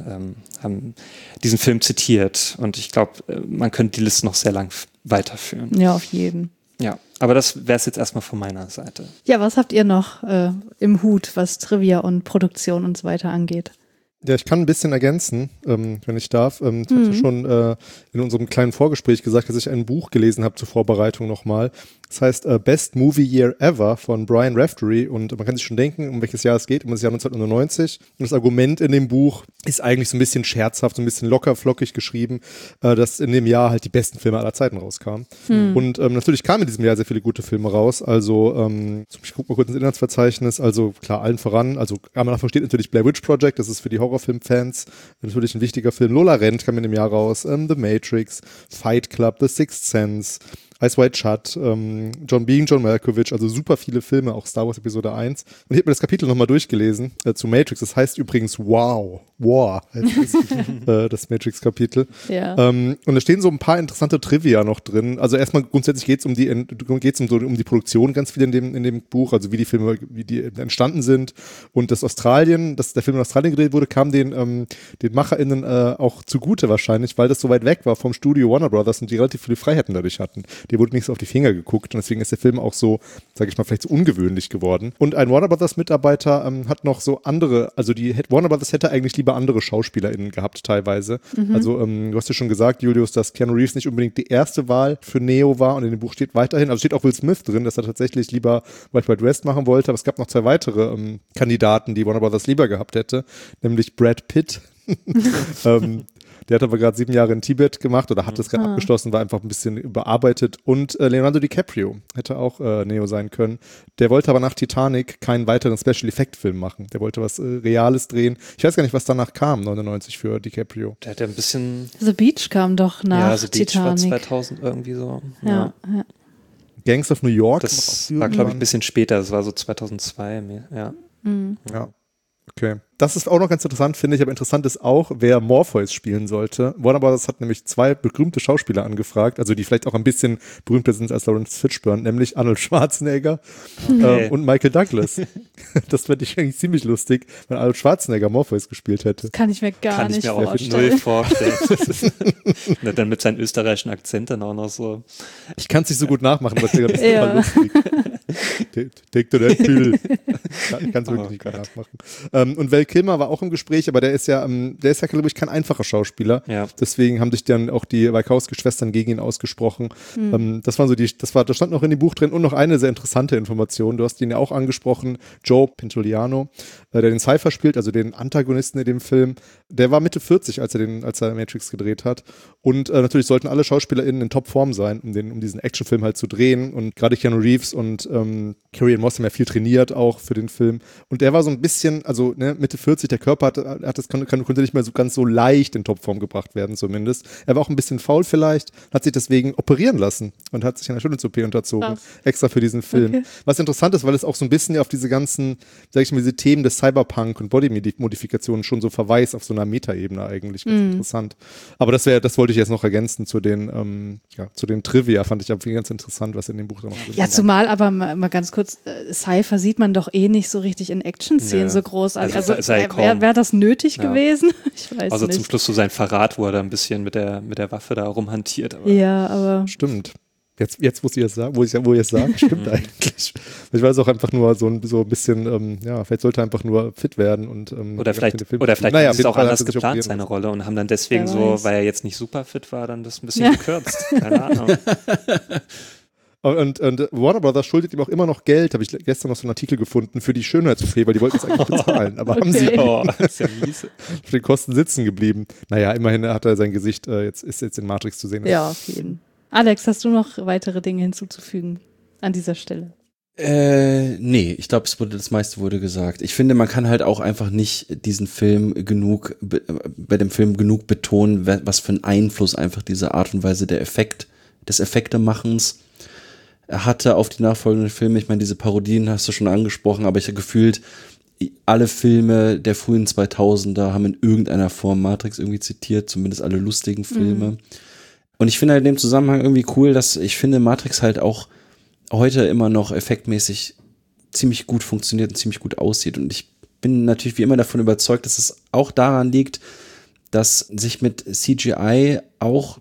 Speaker 10: haben diesen Film zitiert. Und ich glaube, man könnte die Liste noch sehr lang weiterführen.
Speaker 7: Ja, auf jeden.
Speaker 10: Ja, aber das wäre es jetzt erstmal von meiner Seite.
Speaker 7: Ja, was habt ihr noch im Hut, was Trivia und Produktion und so weiter angeht?
Speaker 9: Ja, ich kann ein bisschen ergänzen, wenn ich darf. Ich hatte schon in unserem kleinen Vorgespräch gesagt, dass ich ein Buch gelesen habe zur Vorbereitung nochmal. Das heißt Best Movie Year Ever von Brian Raftery und man kann sich schon denken, um welches Jahr es geht, um das Jahr 1999. Und das Argument in dem Buch ist eigentlich so ein bisschen scherzhaft, so ein bisschen locker, flockig geschrieben, dass in dem Jahr halt die besten Filme aller Zeiten rauskamen. Und natürlich kamen in diesem Jahr sehr viele gute Filme raus. Also ich gucke mal kurz ins Inhaltsverzeichnis. Also klar, allen voran. Also am Anfang steht natürlich Blair Witch Project, das ist für die Horrorfilm-Fans natürlich ein wichtiger Film. Lola Rent kam in dem Jahr raus. The Matrix, Fight Club, The Sixth Sense, Eyes Wide Shut, John Malkovich, also super viele Filme, auch Star Wars Episode 1. Und ich habe mir das Kapitel nochmal durchgelesen zu Matrix. Das heißt übrigens War heißt das Matrix-Kapitel.
Speaker 7: Ja.
Speaker 9: Und da stehen so ein paar interessante Trivia noch drin. Also erstmal grundsätzlich geht es um die Produktion ganz viel in dem Buch, also wie die entstanden sind. Und dass der Film in Australien gedreht wurde, kam den MacherInnen auch zugute wahrscheinlich, weil das so weit weg war vom Studio Warner Brothers und die relativ viele Freiheiten dadurch hatten. Dir wurde nicht so auf die Finger geguckt und deswegen ist der Film auch so, sage ich mal, vielleicht so ungewöhnlich geworden. Und ein Warner Brothers Mitarbeiter hat noch so andere, also Warner Brothers hätte eigentlich lieber andere SchauspielerInnen gehabt teilweise. Also du hast ja schon gesagt, Julius, dass Keanu Reeves nicht unbedingt die erste Wahl für Neo war und in dem Buch steht weiterhin, also steht auch Will Smith drin, dass er tatsächlich lieber Wild Wild West machen wollte, aber es gab noch 2 weitere Kandidaten, die Warner Brothers lieber gehabt hätte, nämlich Brad Pitt. Der hat aber gerade 7 Jahre in Tibet gemacht oder hat es gerade abgeschlossen, war einfach ein bisschen überarbeitet. Und Leonardo DiCaprio hätte auch Neo sein können. Der wollte aber nach Titanic keinen weiteren Special-Effect-Film machen. Der wollte was Reales drehen. Ich weiß gar nicht, was danach kam, 99 für DiCaprio.
Speaker 10: Der hat ja ein bisschen...
Speaker 7: The Beach kam doch nach
Speaker 10: The
Speaker 7: Titanic.
Speaker 10: Beach war 2000 irgendwie so.
Speaker 7: Ja.
Speaker 9: Gangs of New York.
Speaker 10: Das war, glaube ich, ein bisschen später. Das war so 2002. Ja.
Speaker 9: Ja. Okay. Das ist auch noch ganz interessant, finde ich, aber interessant ist auch, wer Morpheus spielen sollte. Warner Brothers hat nämlich 2 berühmte Schauspieler angefragt, also die vielleicht auch ein bisschen berühmter sind als Lawrence Fishburne, nämlich Arnold Schwarzenegger und Michael Douglas. Das fände ich eigentlich ziemlich lustig, wenn Arnold Schwarzenegger Morpheus gespielt hätte.
Speaker 7: Kann ich mir gar nicht vorstellen.
Speaker 10: Kann ich mir auch null vorstellen. Dann mit seinem österreichischen Akzent dann auch noch so.
Speaker 9: Ich kann es nicht so gut nachmachen, aber das ist super lustig. Take to that pill. Ich kann es wirklich nicht gut nachmachen. Und Val Kilmer war auch im Gespräch, aber der ist ja, glaube ich, kein einfacher Schauspieler.
Speaker 10: Ja.
Speaker 9: Deswegen haben sich dann auch die Wachowski-Schwestern gegen ihn ausgesprochen. Das waren so da stand noch in dem Buch drin und noch eine sehr interessante Information. Du hast ihn ja auch angesprochen, Joe Pantoliano, der den Cypher spielt, also den Antagonisten in dem Film. Der war Mitte 40, als er Matrix gedreht hat. Und natürlich sollten alle SchauspielerInnen in Topform sein, um diesen Actionfilm halt zu drehen. Und gerade Keanu Reeves und Carrie-Anne Moss haben ja viel trainiert auch für den Film. Und der war so ein bisschen, also Mitte 40, der Körper konnte nicht mehr so ganz so leicht in Topform gebracht werden zumindest. Er war auch ein bisschen faul vielleicht, hat sich deswegen operieren lassen und hat sich einer Schönheits-OP unterzogen, extra für diesen Film. Okay. Was interessant ist, weil es auch so ein bisschen auf diese ganzen, sag ich mal, diese Themen des Cyberpunk und Body-Modifikationen schon so verweist auf so einer Metaebene eigentlich. Ganz interessant. Aber das wollte ich jetzt noch ergänzen zu den Trivia, fand ich aber ganz interessant, was in dem Buch da noch drin ist.
Speaker 7: Ja, zumal aber mal ganz kurz, Cypher sieht man doch eh nicht so richtig in Action-Szenen so großartig. Also wäre das nötig gewesen? Ich weiß
Speaker 10: also
Speaker 7: nicht.
Speaker 10: Zum Schluss so sein Verrat, wo er da ein bisschen mit der Waffe da rumhantiert. Aber
Speaker 7: ja, aber...
Speaker 9: Stimmt. Jetzt wo ihr es sagt, stimmt eigentlich. Ich weiß auch einfach nur so ein bisschen, vielleicht sollte er einfach nur fit werden und
Speaker 10: oder vielleicht ist es auch anders geplant, seine Rolle, und haben dann deswegen weil er jetzt nicht super fit war, dann das ein bisschen gekürzt. Keine Ahnung.
Speaker 9: Und Warner Brothers schuldet ihm auch immer noch Geld, habe ich gestern noch so einen Artikel gefunden, für die Schönheits-OP, weil die wollten es eigentlich bezahlen. Aber haben sie
Speaker 10: ist ja mies.
Speaker 9: Auf den Kosten sitzen geblieben. Naja, immerhin hat er sein Gesicht, ist jetzt in Matrix zu sehen.
Speaker 7: Ja, auf jeden Fall. Alex, hast du noch weitere Dinge hinzuzufügen an dieser Stelle?
Speaker 8: Nee, ich glaube, das meiste wurde gesagt. Ich finde, man kann halt auch einfach nicht diesen Film bei dem Film genug betonen, was für einen Einfluss einfach diese Art und Weise des Effektemachens hatte auf die nachfolgenden Filme. Ich meine, diese Parodien hast du schon angesprochen, aber ich habe gefühlt, alle Filme der frühen 2000er haben in irgendeiner Form Matrix irgendwie zitiert, zumindest alle lustigen Filme. Und ich finde halt in dem Zusammenhang irgendwie cool, dass ich finde, Matrix halt auch heute immer noch effektmäßig ziemlich gut funktioniert und ziemlich gut aussieht. Und ich bin natürlich wie immer davon überzeugt, dass es auch daran liegt, dass sich mit CGI auch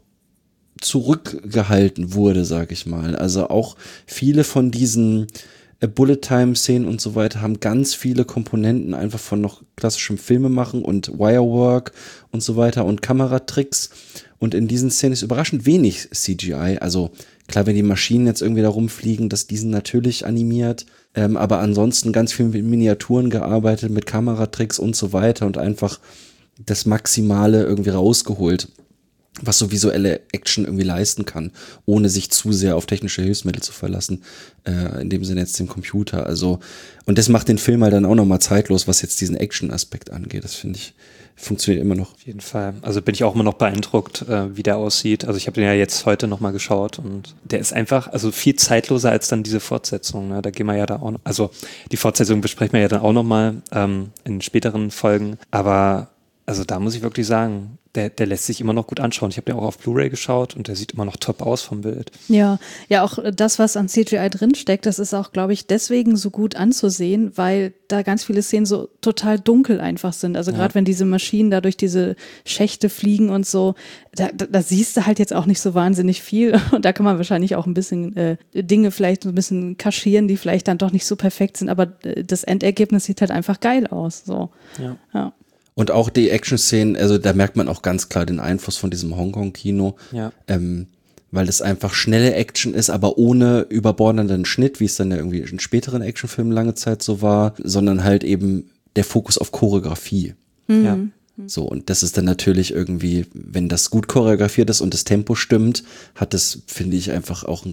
Speaker 8: zurückgehalten wurde, sag ich mal. Also auch viele von diesen Bullet-Time-Szenen und so weiter haben ganz viele Komponenten einfach von noch klassischem Filmemachen und Wirework und so weiter und Kameratricks. Und in diesen Szenen ist überraschend wenig CGI. Also klar, wenn die Maschinen jetzt irgendwie da rumfliegen, die sind natürlich animiert. Aber ansonsten ganz viel mit Miniaturen gearbeitet, mit Kameratricks und so weiter und einfach das Maximale irgendwie rausgeholt, was so visuelle Action irgendwie leisten kann, ohne sich zu sehr auf technische Hilfsmittel zu verlassen, in dem Sinne jetzt den Computer. Also, und das macht den Film halt dann auch nochmal zeitlos, was jetzt diesen Action-Aspekt angeht. Das finde ich, funktioniert immer noch.
Speaker 10: Auf jeden Fall. Also bin ich auch immer noch beeindruckt, wie der aussieht. Also ich habe den ja jetzt heute nochmal geschaut und der ist einfach, also viel zeitloser als dann diese Fortsetzung. Ne? Da gehen wir ja da auch noch, also die Fortsetzung besprechen wir ja dann auch nochmal in späteren Folgen. Aber also da muss ich wirklich sagen, der lässt sich immer noch gut anschauen. Ich habe den auch auf Blu-ray geschaut und der sieht immer noch top aus vom Bild.
Speaker 7: Ja, auch das, was an CGI drinsteckt, das ist auch, glaube ich, deswegen so gut anzusehen, weil da ganz viele Szenen so total dunkel einfach sind. Also gerade wenn diese Maschinen da durch diese Schächte fliegen und so, da siehst du halt jetzt auch nicht so wahnsinnig viel. Und da kann man wahrscheinlich auch ein bisschen Dinge vielleicht so ein bisschen kaschieren, die vielleicht dann doch nicht so perfekt sind. Aber das Endergebnis sieht halt einfach geil aus. So. Ja.
Speaker 8: Und auch die Action-Szenen, also da merkt man auch ganz klar den Einfluss von diesem Hongkong-Kino, weil es einfach schnelle Action ist, aber ohne überbordenden Schnitt, wie es dann ja irgendwie in späteren Actionfilmen lange Zeit so war, sondern halt eben der Fokus auf Choreografie.
Speaker 10: Ja.
Speaker 8: So, und das ist dann natürlich irgendwie, wenn das gut choreografiert ist und das Tempo stimmt, hat das, finde ich, einfach auch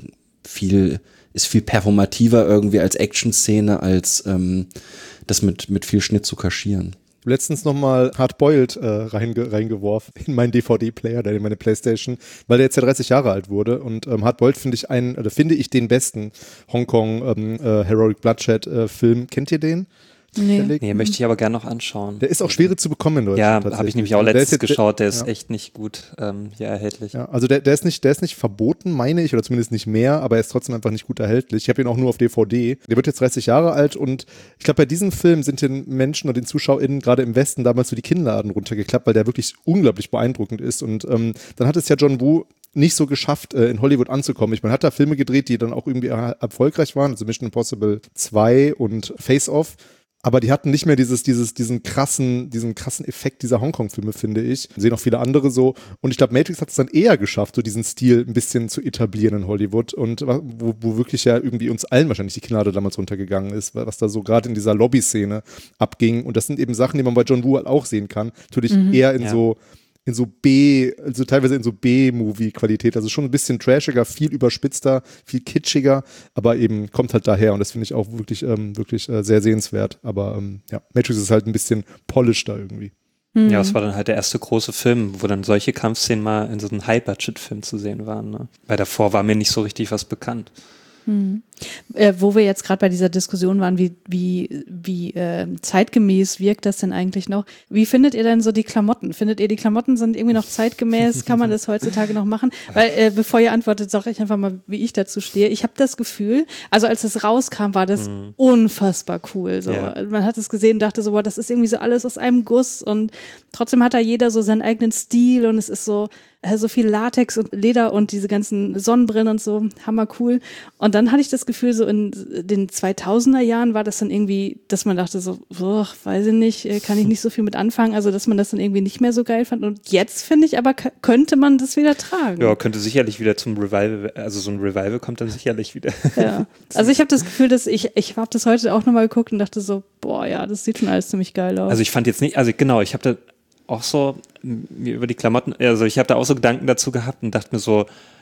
Speaker 8: ist viel performativer irgendwie als Action-Szene, als das mit viel Schnitt zu kaschieren.
Speaker 9: Letztens nochmal Hardboiled reingeworfen in meinen DVD-Player, in meine Playstation, weil der jetzt ja 30 Jahre alt wurde und Hardboiled finde ich den besten Hongkong Heroic Bloodshed Film. Kennt ihr den?
Speaker 10: Nee, möchte ich aber gerne noch anschauen.
Speaker 9: Der ist auch schwerer zu bekommen in Deutschland.
Speaker 10: Ja, habe ich nämlich auch letztens geschaut, der ist echt nicht gut hier erhältlich.
Speaker 9: Ja, also der ist nicht verboten, meine ich, oder zumindest nicht mehr, aber er ist trotzdem einfach nicht gut erhältlich. Ich habe ihn auch nur auf DVD. Der wird jetzt 30 Jahre alt und ich glaube, bei diesem Film sind den Menschen und den ZuschauerInnen gerade im Westen damals so die Kinnladen runtergeklappt, weil der wirklich unglaublich beeindruckend ist. Und dann hat es ja John Woo nicht so geschafft, in Hollywood anzukommen. Ich meine, hat da Filme gedreht, die dann auch irgendwie erfolgreich waren, also Mission Impossible 2 und Face Off. Aber die hatten nicht mehr diesen krassen Effekt dieser Hongkong-Filme, finde ich. Sehen auch viele andere so. Und ich glaube, Matrix hat es dann eher geschafft, so diesen Stil ein bisschen zu etablieren in Hollywood. Und wo wirklich ja irgendwie uns allen wahrscheinlich die Kinnlade damals runtergegangen ist, was da so gerade in dieser Lobby-Szene abging. Und das sind eben Sachen, die man bei John Woo halt auch sehen kann. Natürlich eher teilweise in so B-Movie-Qualität, also schon ein bisschen trashiger, viel überspitzter, viel kitschiger, aber eben kommt halt daher und das finde ich auch wirklich sehr sehenswert, aber Matrix ist halt ein bisschen polisheder irgendwie.
Speaker 10: Ja, es war dann halt der erste große Film, wo dann solche Kampfszenen mal in so einem High-Budget-Film zu sehen waren, ne? Weil davor war mir nicht so richtig was bekannt.
Speaker 7: Wo wir jetzt gerade bei dieser Diskussion waren, wie zeitgemäß wirkt das denn eigentlich noch? Wie findet ihr denn so die Klamotten? Findet ihr, die Klamotten sind irgendwie noch zeitgemäß? Kann man das heutzutage noch machen? Weil, bevor ihr antwortet, sage ich einfach mal, wie ich dazu stehe. Ich habe das Gefühl, also als es rauskam, war das unfassbar cool. So. Ja. Man hat es gesehen und dachte so, boah, das ist irgendwie so alles aus einem Guss und trotzdem hat da jeder so seinen eigenen Stil und es ist so viel Latex und Leder und diese ganzen Sonnenbrillen und so, hammer cool. Und dann hatte ich das Gefühl, so in den 2000er Jahren war das dann irgendwie, dass man dachte so, weiß ich nicht, kann ich nicht so viel mit anfangen, also dass man das dann irgendwie nicht mehr so geil fand. Und jetzt finde ich aber, könnte man das wieder tragen.
Speaker 10: Ja, könnte sicherlich wieder zum Revival, also so ein Revival kommt dann sicherlich wieder.
Speaker 7: Ja, also ich habe das Gefühl, dass ich habe das heute auch nochmal geguckt und dachte so, boah, ja, das sieht schon alles ziemlich geil aus.
Speaker 10: Also ich fand jetzt nicht, also genau, ich habe da auch so mir über die Klamotten, also ich habe da auch so Gedanken dazu gehabt und dachte mir so,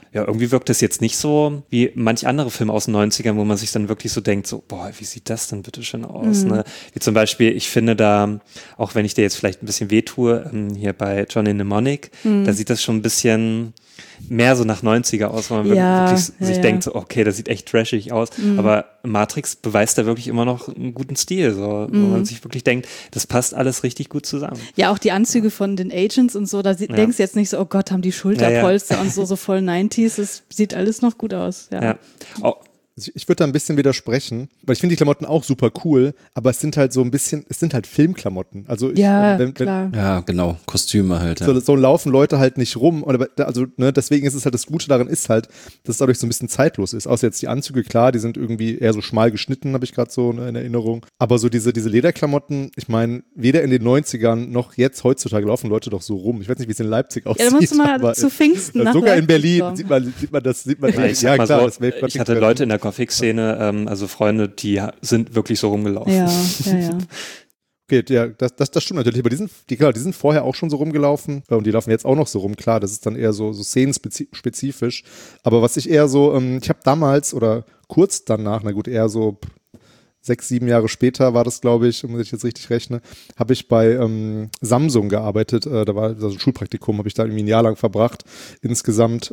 Speaker 10: Ja, irgendwie wirkt es jetzt nicht so wie manch andere Filme aus den 90ern, wo man sich dann wirklich so denkt, so, boah, wie sieht das denn bitte schön aus? Ne? Wie zum Beispiel, ich finde da, auch wenn ich dir jetzt vielleicht ein bisschen wehtue, hier bei Johnny Mnemonic, da sieht das schon ein bisschen mehr so nach 90er aus, wo man wirklich sich denkt, so, okay, das sieht echt trashig aus, aber Matrix beweist da wirklich immer noch einen guten Stil, so, wo man sich wirklich denkt, das passt alles richtig gut zusammen.
Speaker 7: Ja, auch die Anzüge von den Agents und so, da denkst du jetzt nicht so, oh Gott, haben die Schulterpolster und so voll 90s, das sieht alles noch gut aus. Ja.
Speaker 9: Ich würde da ein bisschen widersprechen, weil ich finde die Klamotten auch super cool, aber es sind halt so ein bisschen, es sind halt Filmklamotten. Also
Speaker 7: klar.
Speaker 8: Ja, genau, Kostüme halt. Ja.
Speaker 9: So laufen Leute halt nicht rum. Also deswegen ist es halt, das Gute daran ist halt, dass es dadurch so ein bisschen zeitlos ist. Außer jetzt die Anzüge, klar, die sind irgendwie eher so schmal geschnitten, habe ich gerade so in Erinnerung. Aber so diese Lederklamotten, ich meine, weder in den 90ern noch jetzt heutzutage laufen Leute doch so rum. Ich weiß nicht, wie es in Leipzig aussieht.
Speaker 7: Ja, da musst du mal zu Pfingsten nach
Speaker 9: sogar
Speaker 7: Leipzig
Speaker 9: in Berlin
Speaker 7: kommen.
Speaker 9: sieht man das.
Speaker 10: Ja, klar. So, ich hatte Leute in der Grafik-Szene, also Freunde, die sind wirklich so rumgelaufen.
Speaker 7: Ja.
Speaker 9: Okay, ja, das stimmt natürlich, aber die sind vorher auch schon so rumgelaufen und die laufen jetzt auch noch so rum, klar, das ist dann eher so szenenspezifisch, aber was ich eher so, ich habe damals oder kurz danach, na gut, eher so 6, 7 Jahre später war das, glaube ich, wenn ich jetzt richtig rechne, habe ich bei Samsung gearbeitet, da war also ein Schulpraktikum, habe ich da irgendwie ein Jahr lang verbracht insgesamt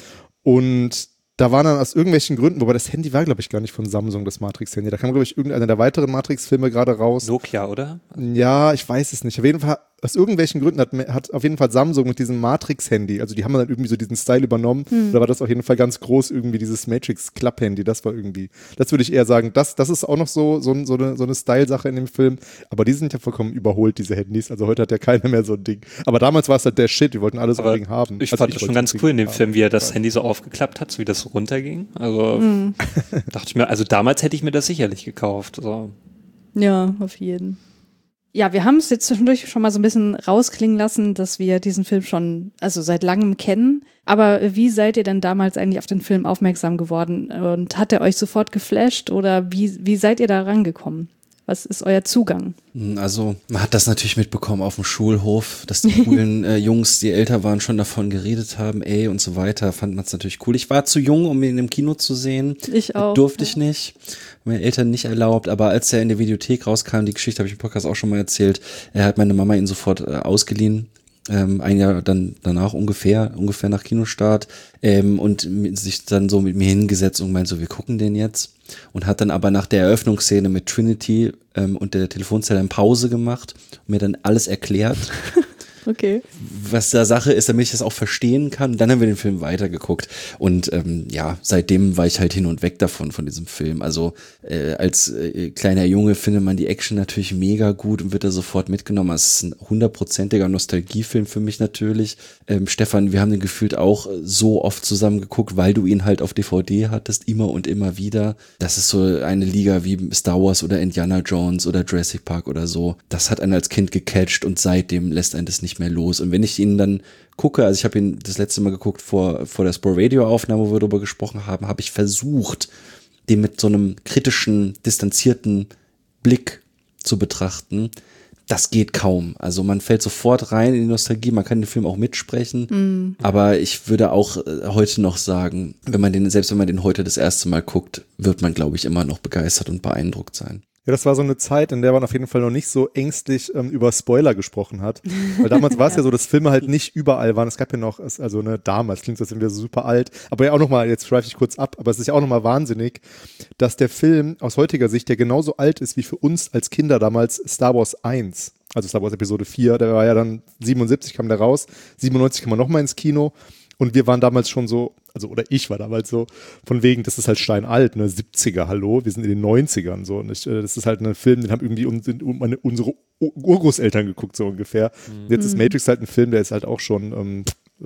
Speaker 9: und da waren dann aus irgendwelchen Gründen, wobei das Handy war, glaube ich, gar nicht von Samsung, das Matrix-Handy. Da kam, glaube ich, irgendeiner der weiteren Matrix-Filme gerade raus.
Speaker 10: Nokia, oder?
Speaker 9: Ja, ich weiß es nicht. Auf jeden Fall, aus irgendwelchen Gründen hat auf jeden Fall Samsung mit diesem Matrix-Handy, also die haben dann irgendwie so diesen Style übernommen. Da war das auf jeden Fall ganz groß, irgendwie dieses Matrix-Club-Handy. Das war irgendwie, das würde ich eher sagen, das ist auch noch so eine Style-Sache in dem Film. Aber die sind ja vollkommen überholt, diese Handys. Also heute hat ja keiner mehr so ein Ding. Aber damals war es halt der Shit, die wollten alle so ein Ding haben.
Speaker 10: Ich fand das schon ganz cool in dem Film, wie er das Handy so aufgeklappt hat, so wie das so runterging. Also dachte ich mir, also damals hätte ich mir das sicherlich gekauft. So.
Speaker 7: Ja, auf jeden. Ja, wir haben es jetzt zwischendurch schon mal so ein bisschen rausklingen lassen, dass wir diesen Film schon, also seit langem kennen. Aber wie seid ihr denn damals eigentlich auf den Film aufmerksam geworden? Und hat er euch sofort geflasht oder wie seid ihr da rangekommen? Was ist euer Zugang?
Speaker 8: Also man hat das natürlich mitbekommen auf dem Schulhof, dass die coolen Jungs, die älter waren, schon davon geredet haben, und so weiter, fand man es natürlich cool. Ich war zu jung, um ihn im Kino zu sehen.
Speaker 7: Ich auch.
Speaker 8: Durfte ich nicht. Meine Eltern nicht erlaubt, aber als er in der Videothek rauskam, die Geschichte habe ich im Podcast auch schon mal erzählt, hat meine Mama ihn sofort ausgeliehen. Ein Jahr dann danach ungefähr nach Kinostart und sich dann so mit mir hingesetzt und meint so, wir gucken den jetzt und hat dann aber nach der Eröffnungsszene mit Trinity und der Telefonzelle eine Pause gemacht und mir dann alles erklärt.
Speaker 7: Okay.
Speaker 8: Was da Sache ist, damit ich das auch verstehen kann. Dann haben wir den Film weitergeguckt und seitdem war ich halt hin und weg von diesem Film. Also als kleiner Junge findet man die Action natürlich mega gut und wird da sofort mitgenommen. Es ist ein 100%iger Nostalgiefilm für mich natürlich. Stefan, wir haben den gefühlt auch so oft zusammen geguckt, weil du ihn halt auf DVD hattest, immer und immer wieder. Das ist so eine Liga wie Star Wars oder Indiana Jones oder Jurassic Park oder so. Das hat einen als Kind gecatcht und seitdem lässt einen das nicht mehr los. Und wenn ich ihn dann gucke, also ich habe ihn das letzte Mal geguckt vor der Spore-Radio-Aufnahme, wo wir darüber gesprochen haben, habe ich versucht, den mit so einem kritischen, distanzierten Blick zu betrachten. Das geht kaum. Also man fällt sofort rein in die Nostalgie, man kann den Film auch mitsprechen, aber ich würde auch heute noch sagen, selbst wenn man den heute das erste Mal guckt, wird man, glaube ich, immer noch begeistert und beeindruckt sein.
Speaker 9: Ja, das war so eine Zeit, in der man auf jeden Fall noch nicht so ängstlich über Spoiler gesprochen hat. Weil damals war es ja so, dass Filme halt nicht überall waren. Es gab ja noch, damals klingt das, als sind wir so super alt. Aber ja auch nochmal, jetzt schweife ich kurz ab, aber es ist ja auch nochmal wahnsinnig, dass der Film aus heutiger Sicht ja genauso alt ist wie für uns als Kinder damals Star Wars 1. Also Star Wars Episode 4, der war ja dann 77 kam der raus, 97 kam er nochmal ins Kino. Und wir waren damals schon so, oder ich war damals so, von wegen, das ist halt steinalt, ne, 70er, hallo, wir sind in den 90ern, so. Und das ist halt ein Film, den haben irgendwie unsere Urgroßeltern geguckt, so ungefähr. Jetzt ist Matrix halt ein Film, der ist halt auch schon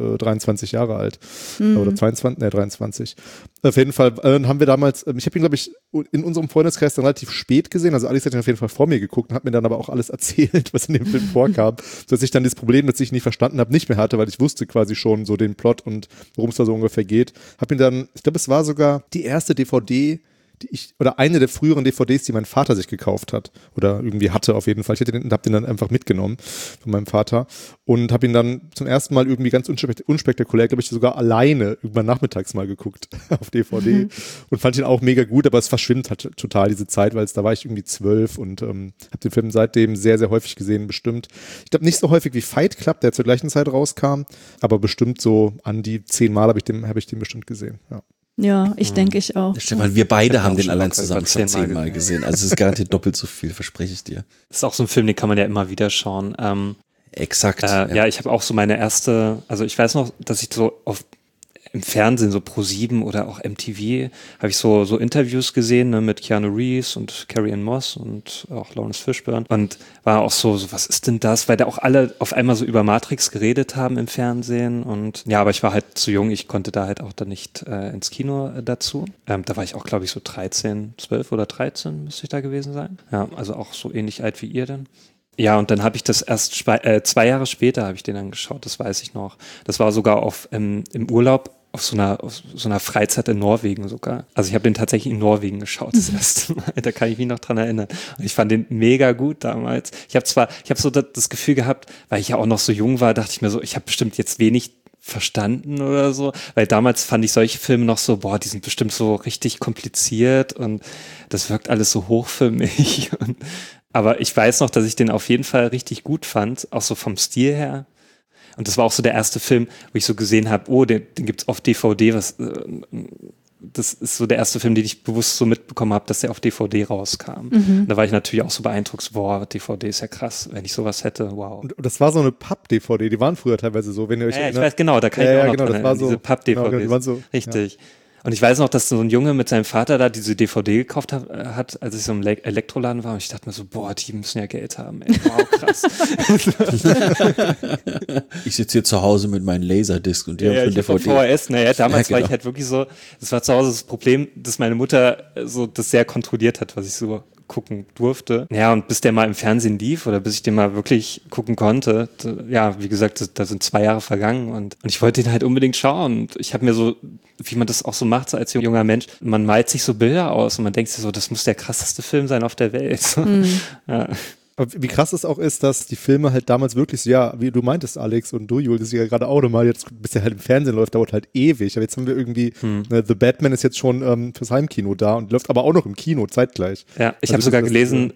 Speaker 9: 23 Jahre alt. Oder 23. Auf jeden Fall haben wir damals, ich habe ihn, glaube ich, in unserem Freundeskreis dann relativ spät gesehen. Also Alex hat ihn auf jeden Fall vor mir geguckt und hat mir dann aber auch alles erzählt, was in dem Film vorkam. Sodass ich dann das Problem, das ich nicht verstanden habe, nicht mehr hatte, weil ich wusste quasi schon so den Plot und worum es da so ungefähr geht. Hab ihn dann, ich glaube, es war sogar die erste DVD, eine der früheren DVDs, die mein Vater sich gekauft hat oder irgendwie hatte auf jeden Fall. Ich habe den dann einfach mitgenommen von meinem Vater und habe ihn dann zum ersten Mal irgendwie ganz unspektakulär, glaube ich, sogar alleine irgendwann nachmittags mal geguckt auf DVD und fand ihn auch mega gut, aber es verschwimmt halt total diese Zeit, weil da war ich irgendwie 12 und habe den Film seitdem sehr, sehr häufig gesehen, bestimmt. Ich glaube nicht so häufig wie Fight Club, der zur gleichen Zeit rauskam, aber bestimmt so an die 10 Mal habe ich den bestimmt gesehen, ja.
Speaker 7: Ja, ich denke ich auch.
Speaker 8: Stefan, wir beide haben den allein zusammen 10 Mal gesehen. Also es ist garantiert doppelt so viel, verspreche ich dir.
Speaker 10: Das ist auch so ein Film, den kann man ja immer wieder schauen.
Speaker 8: Exakt.
Speaker 10: Ja, ich habe auch so meine erste, also ich weiß noch, dass ich so im Fernsehen, so Pro7 oder auch MTV, habe ich so Interviews gesehen, ne, mit Keanu Reeves und Carrie-Anne Moss und auch Lawrence Fishburne und war auch so, was ist denn das? Weil da auch alle auf einmal so über Matrix geredet haben im Fernsehen und ja, aber ich war halt zu jung, ich konnte da halt auch dann nicht ins Kino dazu. Da war ich auch, glaube ich, so 12 oder 13 müsste ich da gewesen sein. Ja, also auch so ähnlich alt wie ihr dann. Ja, und dann habe ich das erst 2 Jahre später habe ich den dann geschaut, das weiß ich noch. Das war sogar im Urlaub auf so einer Freizeit in Norwegen sogar. Also ich habe den tatsächlich in Norwegen geschaut das erste Mal. Da kann ich mich noch dran erinnern. Und ich fand den mega gut damals. Ich habe so das Gefühl gehabt, weil ich ja auch noch so jung war, dachte ich mir so, ich habe bestimmt jetzt wenig verstanden oder so, weil damals fand ich solche Filme noch so, die sind bestimmt so richtig kompliziert und das wirkt alles so hoch für mich. Aber ich weiß noch, dass ich den auf jeden Fall richtig gut fand, auch so vom Stil her. Und das war auch so der erste Film, wo ich so gesehen habe, den gibt's auf DVD, das ist so der erste Film, den ich bewusst so mitbekommen habe, dass der auf DVD rauskam. Und da war ich natürlich auch so beeindruckt, DVD ist ja krass, wenn ich sowas hätte, wow.
Speaker 9: Und das war so eine Papp-DVD, die waren früher teilweise so, wenn ihr euch erinnert.
Speaker 10: Ich weiß genau, da kann ich auch noch
Speaker 9: dran erinnern, diese
Speaker 10: Papp-DVDs.
Speaker 9: Genau, die waren so,
Speaker 10: richtig. Ja. Und ich weiß noch, dass so ein Junge mit seinem Vater da diese DVD gekauft hat, als ich so im Elektroladen war. Und ich dachte mir so, die müssen ja Geld haben. Ey. Wow, krass.
Speaker 8: Ich sitze hier zu Hause mit meinen Laserdisc und die haben schon DVD.
Speaker 10: VHS, damals war ich halt wirklich so, das war zu Hause das Problem, dass meine Mutter so das sehr kontrolliert hat, was ich so gucken durfte. Ja, und bis der mal im Fernsehen lief oder bis ich den mal wirklich gucken konnte, wie gesagt, da sind 2 Jahre vergangen und ich wollte den halt unbedingt schauen. Und ich habe mir so, wie man das auch so macht, so als junger Mensch, man malt sich so Bilder aus und man denkt sich so, das muss der krasseste Film sein auf der Welt. Ja.
Speaker 9: Aber wie krass es auch ist, dass die Filme halt damals wirklich so, ja, wie du meintest, Alex und du, Jul, das ist ja gerade auch nochmal, jetzt bis der halt im Fernsehen läuft, dauert halt ewig. Aber jetzt haben wir irgendwie, The Batman ist jetzt schon fürs Heimkino da und läuft aber auch noch im Kino zeitgleich.
Speaker 10: Ja, ich habe sogar gelesen,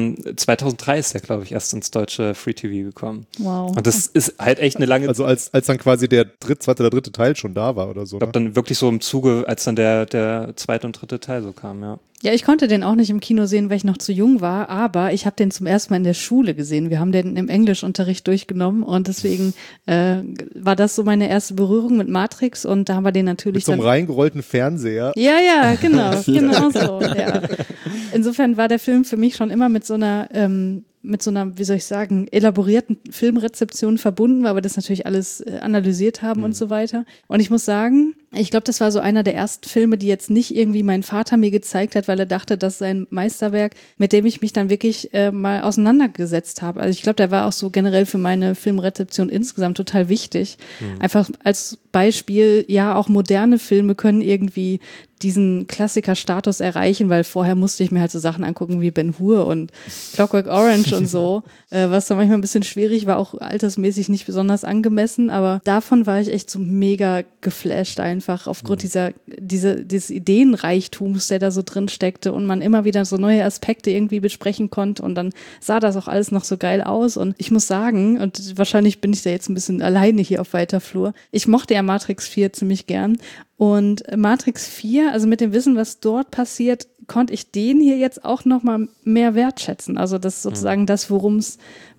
Speaker 10: 2003 ist der, glaube ich, erst ins deutsche Free TV gekommen.
Speaker 7: Wow.
Speaker 10: Und das ist halt echt eine lange...
Speaker 9: Also als dann quasi der zweite oder dritte Teil schon da war oder so.
Speaker 10: Ich glaube dann wirklich so im Zuge, als dann der zweite und dritte Teil so kam, ja.
Speaker 7: Ja, ich konnte den auch nicht im Kino sehen, weil ich noch zu jung war, aber ich habe den zum ersten Mal in der Schule gesehen. Wir haben den im Englischunterricht durchgenommen und deswegen war das so meine erste Berührung mit Matrix und da haben wir den natürlich
Speaker 9: mit so einem reingerollten Fernseher.
Speaker 7: Ja, genau so. Ja. Insofern war der Film für mich schon immer mit so einer, wie soll ich sagen, elaborierten Filmrezeption verbunden, weil wir das natürlich alles analysiert haben und so weiter. Und ich muss sagen, ich glaube, das war so einer der ersten Filme, die jetzt nicht irgendwie mein Vater mir gezeigt hat, weil er dachte, das sei ein Meisterwerk, mit dem ich mich dann wirklich mal auseinandergesetzt habe. Also ich glaube, der war auch so generell für meine Filmrezeption insgesamt total wichtig. Einfach als Beispiel, ja, auch moderne Filme können irgendwie diesen Klassiker-Status erreichen, weil vorher musste ich mir halt so Sachen angucken wie Ben-Hur und Clockwork Orange und so, was dann manchmal ein bisschen schwierig war, auch altersmäßig nicht besonders angemessen, aber davon war ich echt so mega geflasht einfach aufgrund dieses Ideenreichtums, der da so drin steckte und man immer wieder so neue Aspekte irgendwie besprechen konnte und dann sah das auch alles noch so geil aus und ich muss sagen, und wahrscheinlich bin ich da jetzt ein bisschen alleine hier auf weiter Flur, ich mochte ja Matrix 4 ziemlich gern. Und Matrix 4, also mit dem Wissen, was dort passiert, konnte ich den hier jetzt auch noch mal mehr wertschätzen. Also das ist sozusagen das, worum es,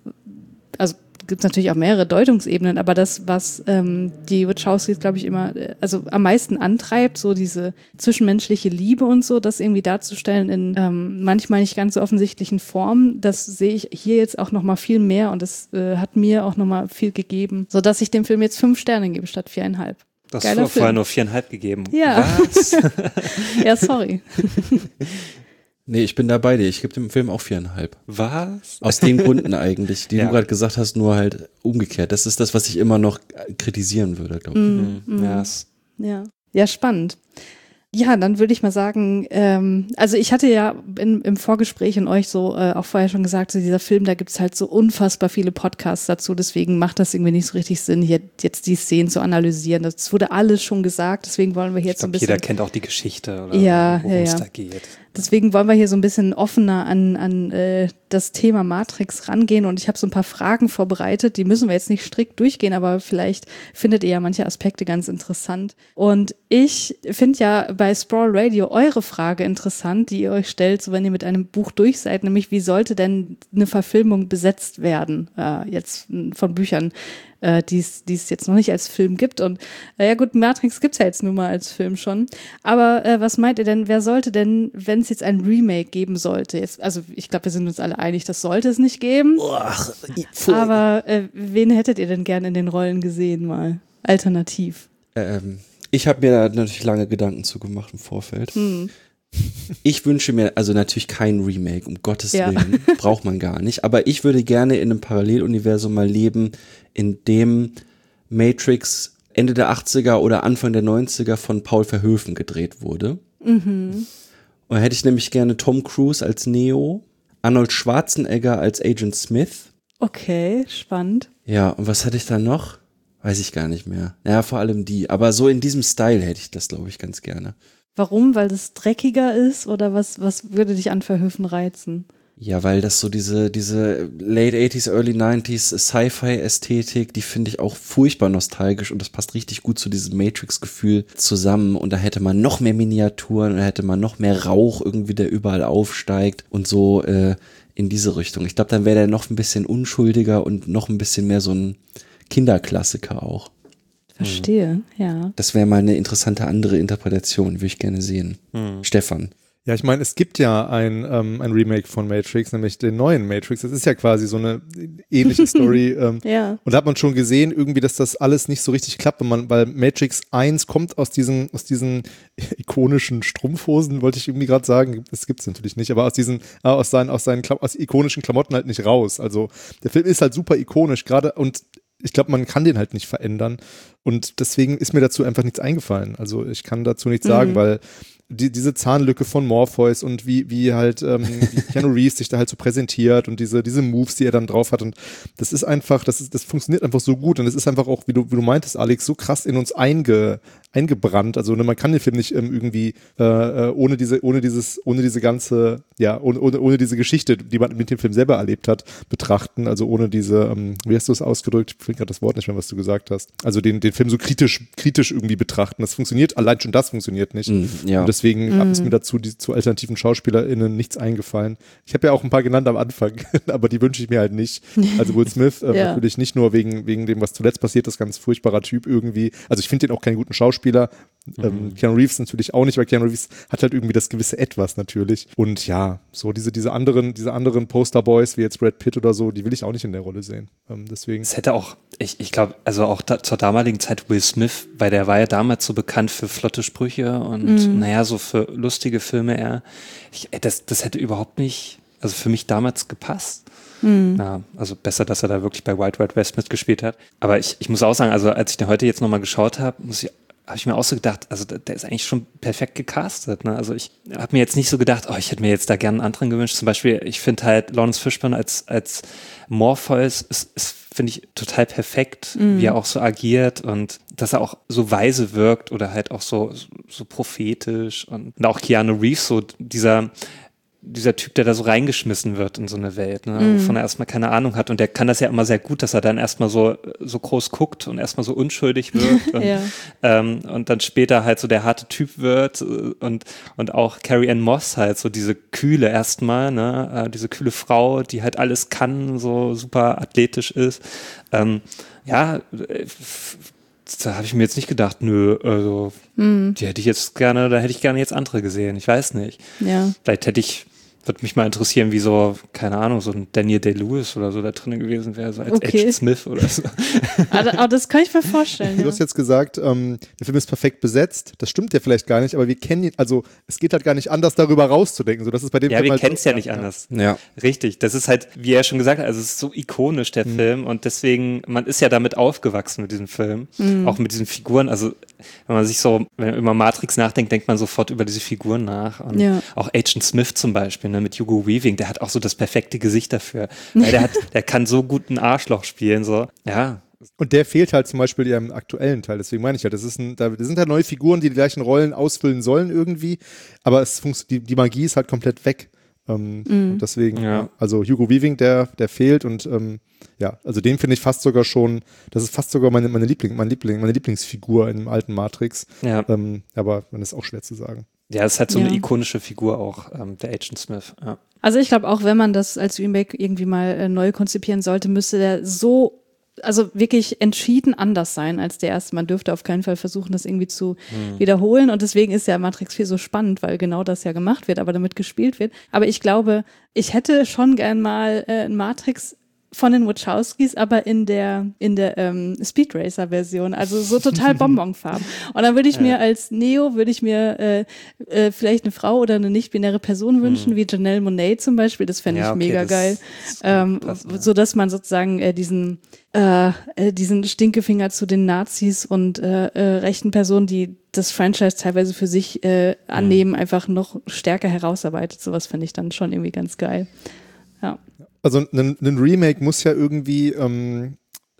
Speaker 7: also gibt es natürlich auch mehrere Deutungsebenen, aber das, was die Wachowskis, glaube ich, immer, also am meisten antreibt, so diese zwischenmenschliche Liebe und so, das irgendwie darzustellen in manchmal nicht ganz so offensichtlichen Formen, das sehe ich hier jetzt auch noch mal viel mehr und das hat mir auch noch mal viel gegeben, sodass ich dem Film jetzt 5 Sterne gebe statt 4,5.
Speaker 10: Das hast du vorher nur 4,5 gegeben.
Speaker 7: Ja. Was? Ja, sorry.
Speaker 8: Nee, ich bin da bei dir. Ich gebe dem Film auch 4,5.
Speaker 10: Was?
Speaker 8: Aus den Gründen eigentlich, die du gerade gesagt hast, nur halt umgekehrt. Das ist das, was ich immer noch kritisieren würde, glaube ich.
Speaker 7: Ja, spannend. Ja, dann würde ich mal sagen, also ich hatte ja im Vorgespräch und euch so auch vorher schon gesagt, so dieser Film, da gibt's halt so unfassbar viele Podcasts dazu, deswegen macht das irgendwie nicht so richtig Sinn, hier jetzt die Szenen zu analysieren. Das wurde alles schon gesagt, deswegen wollen wir jetzt so ein bisschen...
Speaker 10: Jeder kennt auch die Geschichte oder worum es da geht.
Speaker 7: Deswegen wollen wir hier so ein bisschen offener an das Thema Matrix rangehen und ich habe so ein paar Fragen vorbereitet, die müssen wir jetzt nicht strikt durchgehen, aber vielleicht findet ihr ja manche Aspekte ganz interessant. Und ich finde ja bei Sprawl Radio eure Frage interessant, die ihr euch stellt, so wenn ihr mit einem Buch durch seid, nämlich wie sollte denn eine Verfilmung besetzt werden, jetzt von Büchern, die es jetzt noch nicht als Film gibt. Und ja gut, Matrix gibt's ja jetzt nun mal als Film schon. Aber was meint ihr denn, wer sollte denn, wenn es jetzt ein Remake geben sollte, jetzt, also ich glaube, wir sind uns alle einig, das sollte es nicht geben. Aber wen hättet ihr denn gerne in den Rollen gesehen mal? Alternativ.
Speaker 8: Ich habe mir da natürlich lange Gedanken zu gemacht im Vorfeld. Ich wünsche mir, also natürlich kein Remake, um Gottes Willen, braucht man gar nicht. Aber ich würde gerne in einem Paralleluniversum mal leben, in dem Matrix Ende der 80er oder Anfang der 90er von Paul Verhoeven gedreht wurde. Und da hätte ich nämlich gerne Tom Cruise als Neo, Arnold Schwarzenegger als Agent Smith.
Speaker 7: Okay, spannend.
Speaker 8: Ja, und was hatte ich da noch? Weiß ich gar nicht mehr. Ja, vor allem die. Aber so in diesem Style hätte ich das, glaube ich, ganz gerne. Warum?
Speaker 7: Weil das dreckiger ist oder was würde dich an Verhoeven reizen?
Speaker 8: Ja, weil das so diese Late 80s, Early 90s Sci-Fi-Ästhetik, die finde ich auch furchtbar nostalgisch und das passt richtig gut zu diesem Matrix-Gefühl zusammen und da hätte man noch mehr Miniaturen und da hätte man noch mehr Rauch irgendwie, der überall aufsteigt und so in diese Richtung. Ich glaube, dann wäre der noch ein bisschen unschuldiger und noch ein bisschen mehr so ein Kinderklassiker auch.
Speaker 7: Verstehe, ja.
Speaker 8: Das wäre mal eine interessante andere Interpretation, würde ich gerne sehen. Stefan.
Speaker 9: Ja, ich meine, es gibt ja ein Remake von Matrix, nämlich den neuen Matrix. Das ist ja quasi so eine ähnliche Story.
Speaker 7: Ja.
Speaker 9: Und da hat man schon gesehen, irgendwie, dass das alles nicht so richtig klappt, weil Matrix 1 kommt aus diesen ikonischen Strumpfhosen, wollte ich irgendwie gerade sagen. Das gibt's natürlich nicht, aber aus ikonischen Klamotten halt nicht raus. Also der Film ist halt super ikonisch gerade und ich glaube, man kann den halt nicht verändern und deswegen ist mir dazu einfach nichts eingefallen. Also ich kann dazu nichts sagen, weil diese Zahnlücke von Morpheus und wie halt wie Keanu Reeves sich da halt so präsentiert und diese Moves, die er dann drauf hat und das ist einfach, das funktioniert einfach so gut und es ist einfach auch, wie du meintest, Alex, so krass in uns eingebrannt. Also man kann den Film nicht irgendwie ohne diese ganze, ja, ohne diese Geschichte, die man mit dem Film selber erlebt hat, betrachten. Also ohne diese, wie hast du es ausgedrückt? Ich finde gerade das Wort nicht mehr, was du gesagt hast. Also den Film so kritisch irgendwie betrachten. Das funktioniert, allein schon das funktioniert nicht.
Speaker 8: Ja.
Speaker 9: Und deswegen ist mir dazu zu alternativen SchauspielerInnen nichts eingefallen. Ich habe ja auch ein paar genannt am Anfang, aber die wünsche ich mir halt nicht. Also Will Smith natürlich nicht nur wegen dem, was zuletzt passiert ist, ganz furchtbarer Typ irgendwie. Also ich finde den auch keinen guten Schauspieler. Keanu Reeves natürlich auch nicht, weil Keanu Reeves hat halt irgendwie das gewisse Etwas natürlich. Und ja, so diese anderen Posterboys wie jetzt Brad Pitt oder so, die will ich auch nicht in der Rolle sehen. Deswegen.
Speaker 10: Es hätte auch, ich glaube, also auch zur damaligen Zeit Will Smith, weil der war ja damals so bekannt für flotte Sprüche und naja, so für lustige Filme eher. Das hätte überhaupt nicht, also für mich damals gepasst. Ja, also besser, dass er da wirklich bei Wild Wild West mitgespielt hat. Aber ich muss auch sagen, also als ich den heute jetzt nochmal geschaut habe, habe ich mir auch so gedacht, also der ist eigentlich schon perfekt gecastet. Ne? Also ich habe mir jetzt nicht so gedacht, ich hätte mir jetzt da gerne einen anderen gewünscht. Zum Beispiel, ich finde halt Lawrence Fishburne als Morpheus ist finde ich total perfekt, wie er auch so agiert und dass er auch so weise wirkt oder halt auch so prophetisch und auch Keanu Reeves, so dieser Typ, der da so reingeschmissen wird in so eine Welt, ne, wovon er erstmal keine Ahnung hat und der kann das ja immer sehr gut, dass er dann erstmal so groß guckt und erstmal so unschuldig wirkt und dann später halt so der harte Typ wird und auch Carrie-Anne Moss halt so diese Kühle erstmal, ne, diese kühle Frau, die halt alles kann, so super athletisch ist, da habe ich mir jetzt nicht gedacht, die hätte ich jetzt gerne, da hätte ich gerne jetzt andere gesehen, ich weiß nicht.
Speaker 7: Ja.
Speaker 10: Vielleicht hätte ich Würde mich mal interessieren, wie so, keine Ahnung, so ein Daniel Day-Lewis oder so da drin gewesen wäre, so als Agent Smith oder so.
Speaker 7: Aber das kann ich mir vorstellen.
Speaker 9: Du hast jetzt gesagt, der Film ist perfekt besetzt. Das stimmt ja vielleicht gar nicht, aber wir kennen ihn, also es geht halt gar nicht anders, darüber rauszudenken. So, das ist bei dem
Speaker 10: ja,
Speaker 9: Film
Speaker 10: wir
Speaker 9: halt
Speaker 10: kennen es ja nicht anders.
Speaker 8: Ja.
Speaker 10: Richtig, das ist halt, wie er schon gesagt hat, also es ist so ikonisch, der Film, und deswegen, man ist ja damit aufgewachsen mit diesem Film, auch mit diesen Figuren, also wenn man sich so, wenn man über Matrix nachdenkt, denkt man sofort über diese Figuren nach, und auch Agent Smith zum Beispiel, ne, mit Hugo Weaving, der hat auch so das perfekte Gesicht dafür, weil der kann so gut ein Arschloch spielen, so, ja.
Speaker 9: Und der fehlt halt zum Beispiel ja im aktuellen Teil, deswegen meine ich ja, das sind halt neue Figuren, die gleichen Rollen ausfüllen sollen irgendwie, aber die Magie ist halt komplett weg. Und deswegen, also Hugo Weaving, der fehlt, und also den finde ich fast sogar schon, das ist fast sogar meine Lieblingsfigur in dem alten Matrix. Ja. Aber das ist auch schwer zu sagen.
Speaker 10: Ja, es ist halt so eine ikonische Figur auch, der Agent Smith. Ja.
Speaker 7: Also ich glaube auch, wenn man das als Remake irgendwie mal neu konzipieren sollte, müsste der also wirklich entschieden anders sein als der erste. Man dürfte auf keinen Fall versuchen, das irgendwie zu wiederholen, und deswegen ist ja Matrix 4 so spannend, weil genau das ja gemacht wird, aber damit gespielt wird. Aber ich glaube, ich hätte schon gern mal ein Matrix von den Wachowskis, aber in der Speed Racer Version, also so total Bonbonfarben. Und dann würde ich mir als Neo, vielleicht eine Frau oder eine nicht-binäre Person wünschen, wie Janelle Monáe zum Beispiel, das fände ich mega geil. So dass man sozusagen diesen Stinkefinger zu den Nazis und rechten Personen, die das Franchise teilweise für sich annehmen, einfach noch stärker herausarbeitet. Sowas fände ich dann schon irgendwie ganz geil. Ja.
Speaker 9: Also ein Remake muss ja irgendwie auch in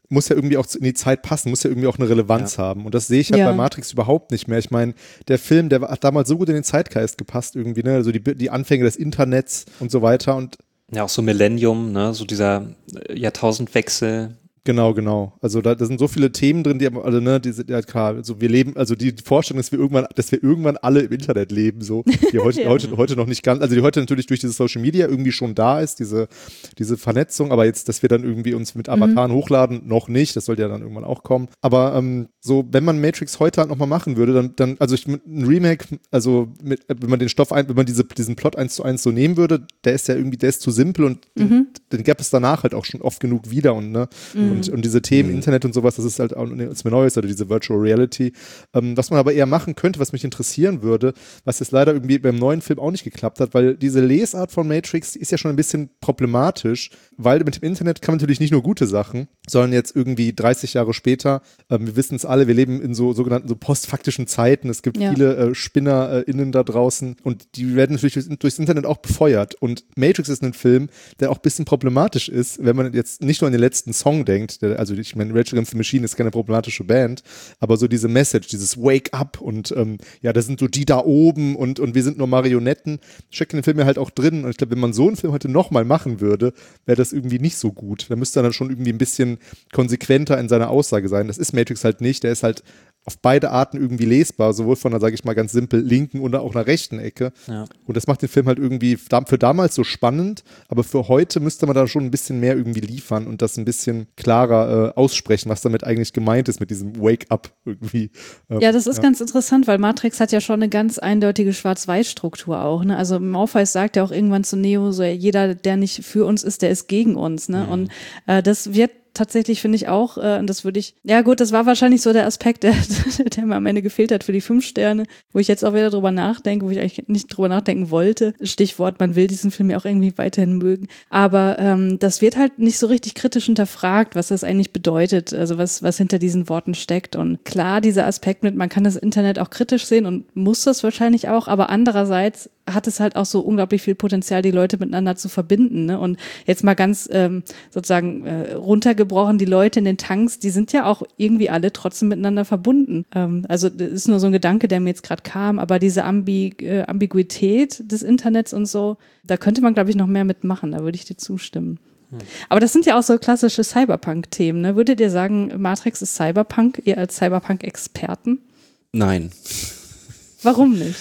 Speaker 9: die Zeit passen, muss ja irgendwie auch eine Relevanz haben. Und das sehe ich halt bei Matrix überhaupt nicht mehr. Ich meine, der Film, der hat damals so gut in den Zeitgeist gepasst irgendwie, ne? Also die Anfänge des Internets und so weiter. Und
Speaker 10: ja, auch so Millennium, ne? So dieser Jahrtausendwechsel.
Speaker 9: Genau. Also da sind so viele Themen drin, die alle, ne, klar, also wir leben, also die Vorstellung, dass wir irgendwann alle im Internet leben, so, die heute noch nicht ganz, also die heute natürlich durch diese Social Media irgendwie schon da ist, diese Vernetzung, aber jetzt, dass wir dann irgendwie uns mit Avataren hochladen, noch nicht, das sollte ja dann irgendwann auch kommen. Aber so, wenn man Matrix heute halt nochmal machen würde, dann also ein Remake, also wenn man diesen Plot 1:1 so nehmen würde, der ist zu simpel, und den gab es danach halt auch schon oft genug wieder, und ne, und diese Themen, Internet und sowas, das ist halt auch nichts mehr Neues, oder diese Virtual Reality. Was man aber eher machen könnte, was mich interessieren würde, was jetzt leider irgendwie beim neuen Film auch nicht geklappt hat, weil diese Lesart von Matrix, die ist ja schon ein bisschen problematisch, weil mit dem Internet kann man natürlich nicht nur gute Sachen, sondern jetzt irgendwie 30 Jahre später, wir wissen es alle, wir leben in sogenannten postfaktischen Zeiten, es gibt viele SpinnerInnen da draußen, und die werden natürlich durchs Internet auch befeuert, und Matrix ist ein Film, der auch ein bisschen problematisch ist, wenn man jetzt nicht nur an den letzten Song denkt, also ich meine, Rage Against the Machine ist keine problematische Band, aber so diese Message, dieses Wake up, und da sind so die da oben, und wir sind nur Marionetten, steckt in dem Film ja halt auch drin, und ich glaube, wenn man so einen Film heute nochmal machen würde, wäre das irgendwie nicht so gut. Da müsste er dann schon irgendwie ein bisschen konsequenter in seiner Aussage sein. Das ist Matrix halt nicht, der ist halt auf beide Arten irgendwie lesbar, sowohl von der, sage ich mal ganz simpel, linken oder auch einer rechten Ecke. Ja. Und das macht den Film halt irgendwie für damals so spannend, aber für heute müsste man da schon ein bisschen mehr irgendwie liefern und das ein bisschen klarer aussprechen, was damit eigentlich gemeint ist mit diesem Wake-up irgendwie.
Speaker 7: Ja, das ist ganz interessant, weil Matrix hat ja schon eine ganz eindeutige Schwarz-Weiß-Struktur auch. Ne? Also Morpheus sagt ja auch irgendwann zu Neo, so jeder, der nicht für uns ist, der ist gegen uns. Ne? Und das wird tatsächlich, finde ich auch, und das würde ich, ja gut, das war wahrscheinlich so der Aspekt, der mir am Ende gefehlt hat für die 5 Sterne, wo ich jetzt auch wieder drüber nachdenke, wo ich eigentlich nicht drüber nachdenken wollte. Stichwort, man will diesen Film ja auch irgendwie weiterhin mögen. Aber das wird halt nicht so richtig kritisch hinterfragt, was das eigentlich bedeutet, also was hinter diesen Worten steckt. Und klar, dieser Aspekt mit, man kann das Internet auch kritisch sehen und muss das wahrscheinlich auch, aber andererseits hat es halt auch so unglaublich viel Potenzial, die Leute miteinander zu verbinden. Ne? Und jetzt mal ganz sozusagen runtergebrochen, die Leute in den Tanks, die sind ja auch irgendwie alle trotzdem miteinander verbunden. Also das ist nur so ein Gedanke, der mir jetzt gerade kam, aber diese Ambiguität des Internets und so, da könnte man, glaube ich, noch mehr mitmachen, da würde ich dir zustimmen. Aber das sind ja auch so klassische Cyberpunk-Themen. Ne? Würdet ihr sagen, Matrix ist Cyberpunk, ihr als Cyberpunk-Experten?
Speaker 8: Nein.
Speaker 7: Warum nicht?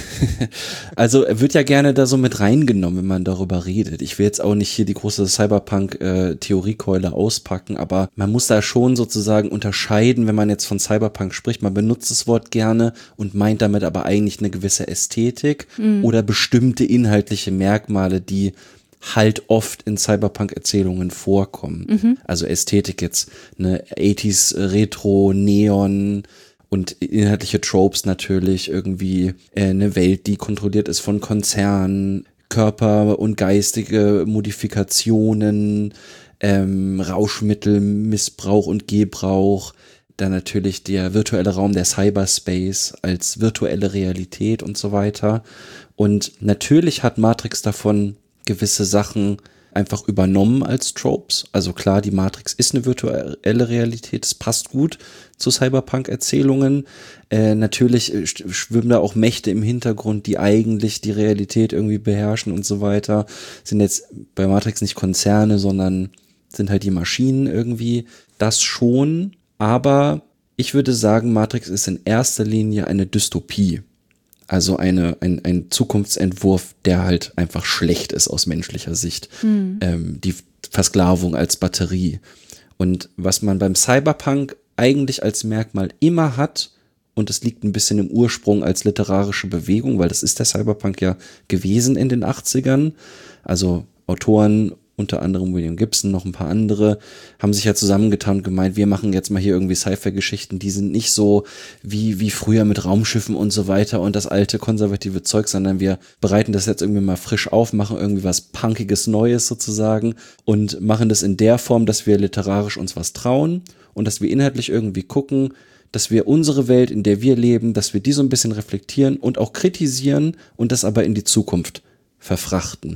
Speaker 8: Also wird ja gerne da so mit reingenommen, wenn man darüber redet. Ich will jetzt auch nicht hier die große Cyberpunk-Theoriekeule auspacken, aber man muss da schon sozusagen unterscheiden, wenn man jetzt von Cyberpunk spricht. Man benutzt das Wort gerne und meint damit aber eigentlich eine gewisse Ästhetik oder bestimmte inhaltliche Merkmale, die halt oft in Cyberpunk-Erzählungen vorkommen. Also Ästhetik jetzt, ne, 80s Retro, Neon und inhaltliche Tropes natürlich, irgendwie eine Welt, die kontrolliert ist von Konzernen, Körper- und geistige Modifikationen, Rauschmittelmissbrauch und Gebrauch, dann natürlich der virtuelle Raum, der Cyberspace als virtuelle Realität und so weiter. Und natürlich hat Matrix davon gewisse Sachen einfach übernommen als Tropes. Also klar, die Matrix ist eine virtuelle Realität, es passt gut zu Cyberpunk-Erzählungen. Natürlich schwimmen da auch Mächte im Hintergrund, die eigentlich die Realität irgendwie beherrschen und so weiter. Sind jetzt bei Matrix nicht Konzerne, sondern sind halt die Maschinen irgendwie. Das schon, aber ich würde sagen, Matrix ist in erster Linie eine Dystopie. Also ein Zukunftsentwurf, der halt einfach schlecht ist aus menschlicher Sicht. Die Versklavung als Batterie. Und was man beim Cyberpunk eigentlich als Merkmal immer hat, und es liegt ein bisschen im Ursprung als literarische Bewegung, weil das ist der Cyberpunk ja gewesen in den 80ern. Also Autoren, unter anderem William Gibson, noch ein paar andere, haben sich ja zusammengetan und gemeint, wir machen jetzt mal hier irgendwie Sci-Fi-Geschichten, die sind nicht so wie früher mit Raumschiffen und so weiter und das alte konservative Zeug, sondern wir bereiten das jetzt irgendwie mal frisch auf, machen irgendwie was Punkiges Neues sozusagen und machen das in der Form, dass wir literarisch uns was trauen und dass wir inhaltlich irgendwie gucken, dass wir unsere Welt, in der wir leben, dass wir die so ein bisschen reflektieren und auch kritisieren und das aber in die Zukunft verfrachten.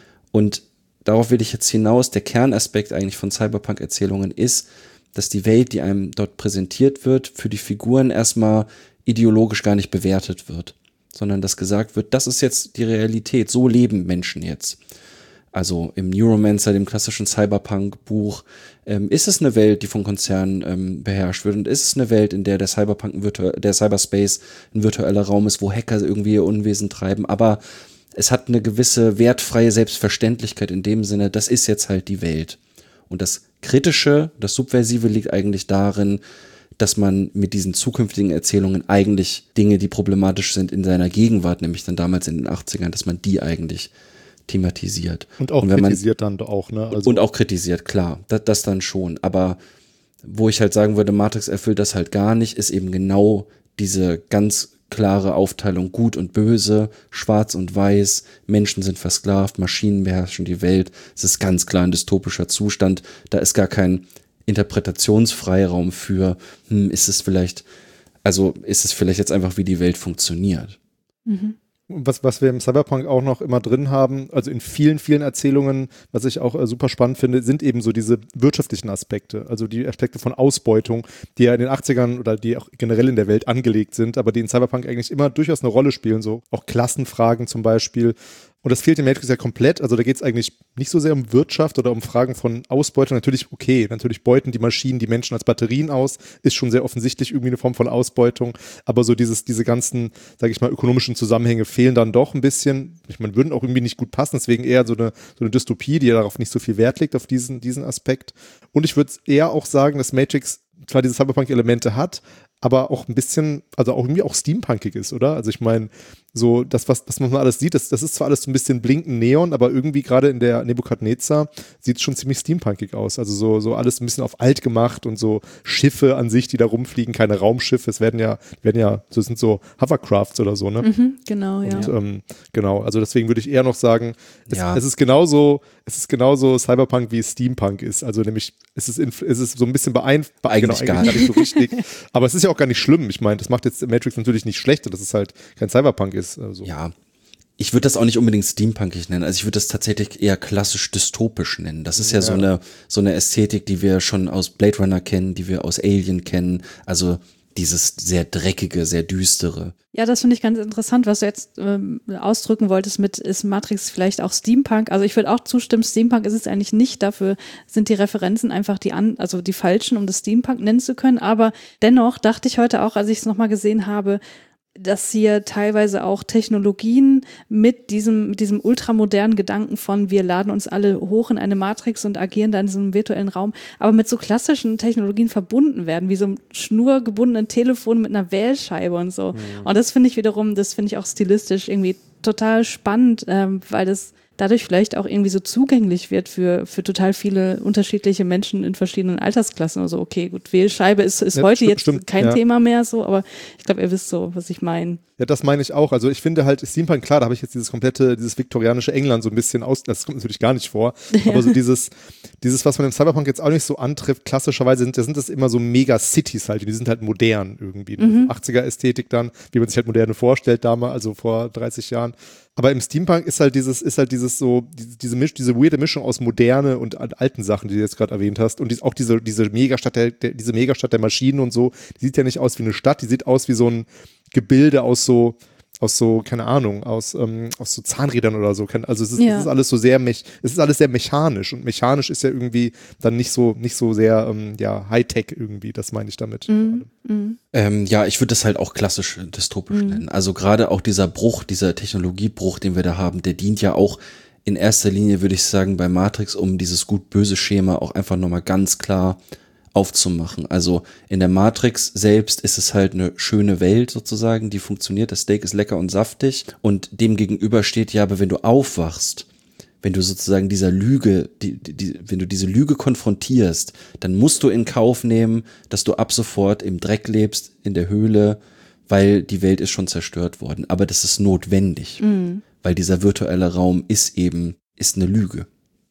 Speaker 8: Und darauf will ich jetzt hinaus, der Kernaspekt eigentlich von Cyberpunk-Erzählungen ist, dass die Welt, die einem dort präsentiert wird, für die Figuren erstmal ideologisch gar nicht bewertet wird, sondern dass gesagt wird, das ist jetzt die Realität, so leben Menschen jetzt. Also im Neuromancer, dem klassischen Cyberpunk-Buch, ist es eine Welt, die von Konzernen beherrscht wird und ist es eine Welt, in der der Cyberspace ein virtueller Raum ist, wo Hacker irgendwie ihr Unwesen treiben, aber es hat eine gewisse wertfreie Selbstverständlichkeit in dem Sinne, das ist jetzt halt die Welt. Und das Kritische, das Subversive liegt eigentlich darin, dass man mit diesen zukünftigen Erzählungen eigentlich Dinge, die problematisch sind in seiner Gegenwart, nämlich dann damals in den 80ern, dass man die eigentlich thematisiert.
Speaker 9: Und auch kritisiert dann auch, ne? Also
Speaker 8: und auch kritisiert, klar, das dann schon. Aber wo ich halt sagen würde, Matrix erfüllt das halt gar nicht, ist eben genau diese ganz klare Aufteilung gut und böse, schwarz und weiß, Menschen sind versklavt, Maschinen beherrschen die Welt. Es ist ganz klar ein dystopischer Zustand. Da ist gar kein Interpretationsfreiraum für, ist es vielleicht jetzt einfach, wie die Welt funktioniert.
Speaker 9: Was wir im Cyberpunk auch noch immer drin haben, also in vielen, vielen Erzählungen, was ich auch super spannend finde, sind eben so diese wirtschaftlichen Aspekte, also die Aspekte von Ausbeutung, die ja in den 80ern oder die auch generell in der Welt angelegt sind, aber die in Cyberpunk eigentlich immer durchaus eine Rolle spielen, so auch Klassenfragen zum Beispiel. Und das fehlt in Matrix ja komplett. Also da geht es eigentlich nicht so sehr um Wirtschaft oder um Fragen von Ausbeutung. Natürlich beuten die Maschinen die Menschen als Batterien aus. Ist schon sehr offensichtlich irgendwie eine Form von Ausbeutung. Aber so diese ganzen, sage ich mal, ökonomischen Zusammenhänge fehlen dann doch ein bisschen. Ich meine, würden auch irgendwie nicht gut passen. Deswegen eher so eine Dystopie, die ja darauf nicht so viel Wert legt, auf diesen Aspekt. Und ich würde eher auch sagen, dass Matrix zwar diese Cyberpunk-Elemente hat, aber auch ein bisschen, also auch irgendwie auch steampunkig ist, oder? Also ich meine, so das, was man alles sieht, das ist zwar alles so ein bisschen blinkend Neon, aber irgendwie gerade in der Nebukadnezar sieht es schon ziemlich steampunkig aus. Also so alles ein bisschen auf alt gemacht und so Schiffe an sich, die da rumfliegen, keine Raumschiffe, es werden ja, so sind so Hovercrafts oder so, ne?
Speaker 7: Genau, ja.
Speaker 9: Und, genau, also deswegen würde ich eher noch sagen, es ist genauso Cyberpunk wie Steampunk ist. Also nämlich, es ist so ein bisschen
Speaker 8: eigentlich gar nicht
Speaker 9: so richtig. Aber es ist ja auch gar nicht schlimm. Ich meine, das macht jetzt Matrix natürlich nicht schlechter, dass es halt kein Cyberpunk ist. Also.
Speaker 8: Ja, ich würde das auch nicht unbedingt steampunkig nennen. Also ich würde das tatsächlich eher klassisch dystopisch nennen. Das ist ja so eine Ästhetik, die wir schon aus Blade Runner kennen, die wir aus Alien kennen. Also dieses sehr dreckige, sehr düstere.
Speaker 7: Ja, das finde ich ganz interessant, was du jetzt ausdrücken wolltest mit, ist Matrix vielleicht auch Steampunk? Also ich würde auch zustimmen, Steampunk ist es eigentlich nicht, dafür sind die Referenzen einfach die falschen, um das Steampunk nennen zu können, aber dennoch dachte ich heute auch, als ich es nochmal gesehen habe, dass hier teilweise auch Technologien mit diesem ultramodernen Gedanken von wir laden uns alle hoch in eine Matrix und agieren da in diesem virtuellen Raum, aber mit so klassischen Technologien verbunden werden, wie so ein schnurgebundenen Telefon mit einer Wählscheibe und so. Und das finde ich auch stilistisch irgendwie total spannend, weil das dadurch vielleicht auch irgendwie so zugänglich wird für total viele unterschiedliche Menschen in verschiedenen Altersklassen. Also okay, gut, Wählscheibe ist ja, heute stimmt, kein Thema mehr so, aber ich glaube, ihr wisst so, was ich meine.
Speaker 9: Ja, das meine ich auch. Also ich finde halt, Steampunk, klar, da habe ich jetzt dieses viktorianische England so ein bisschen das kommt natürlich gar nicht vor, aber so dieses, was man im Cyberpunk jetzt auch nicht so antrifft, klassischerweise sind das immer so Mega-Cities halt, die sind halt modern irgendwie. 80er-Ästhetik dann, wie man sich halt Moderne vorstellt damals, also vor 30 Jahren. Aber im Steampunk ist halt diese weirde Mischung aus Moderne und alten Sachen, die du jetzt gerade erwähnt hast. Und auch diese Megastadt der Maschinen und so, die sieht ja nicht aus wie eine Stadt, die sieht aus wie so ein Gebilde aus so, keine Ahnung, aus so Zahnrädern oder so. Also es ist alles so es ist alles sehr mechanisch. Und mechanisch ist ja irgendwie dann nicht so sehr Hightech irgendwie, das meine ich damit.
Speaker 8: Ja, ich würde das halt auch klassisch dystopisch nennen. Also gerade auch dieser Technologiebruch, den wir da haben, der dient ja auch in erster Linie, würde ich sagen, bei Matrix, um dieses Gut-Böse-Schema auch einfach nochmal ganz klar aufzumachen. Also in der Matrix selbst ist es halt eine schöne Welt sozusagen, die funktioniert, das Steak ist lecker und saftig und dem gegenüber steht ja, aber wenn du aufwachst, wenn du sozusagen dieser Lüge, wenn du diese Lüge konfrontierst, dann musst du in Kauf nehmen, dass du ab sofort im Dreck lebst, in der Höhle, weil die Welt ist schon zerstört worden. Aber das ist notwendig, weil dieser virtuelle Raum ist eine Lüge.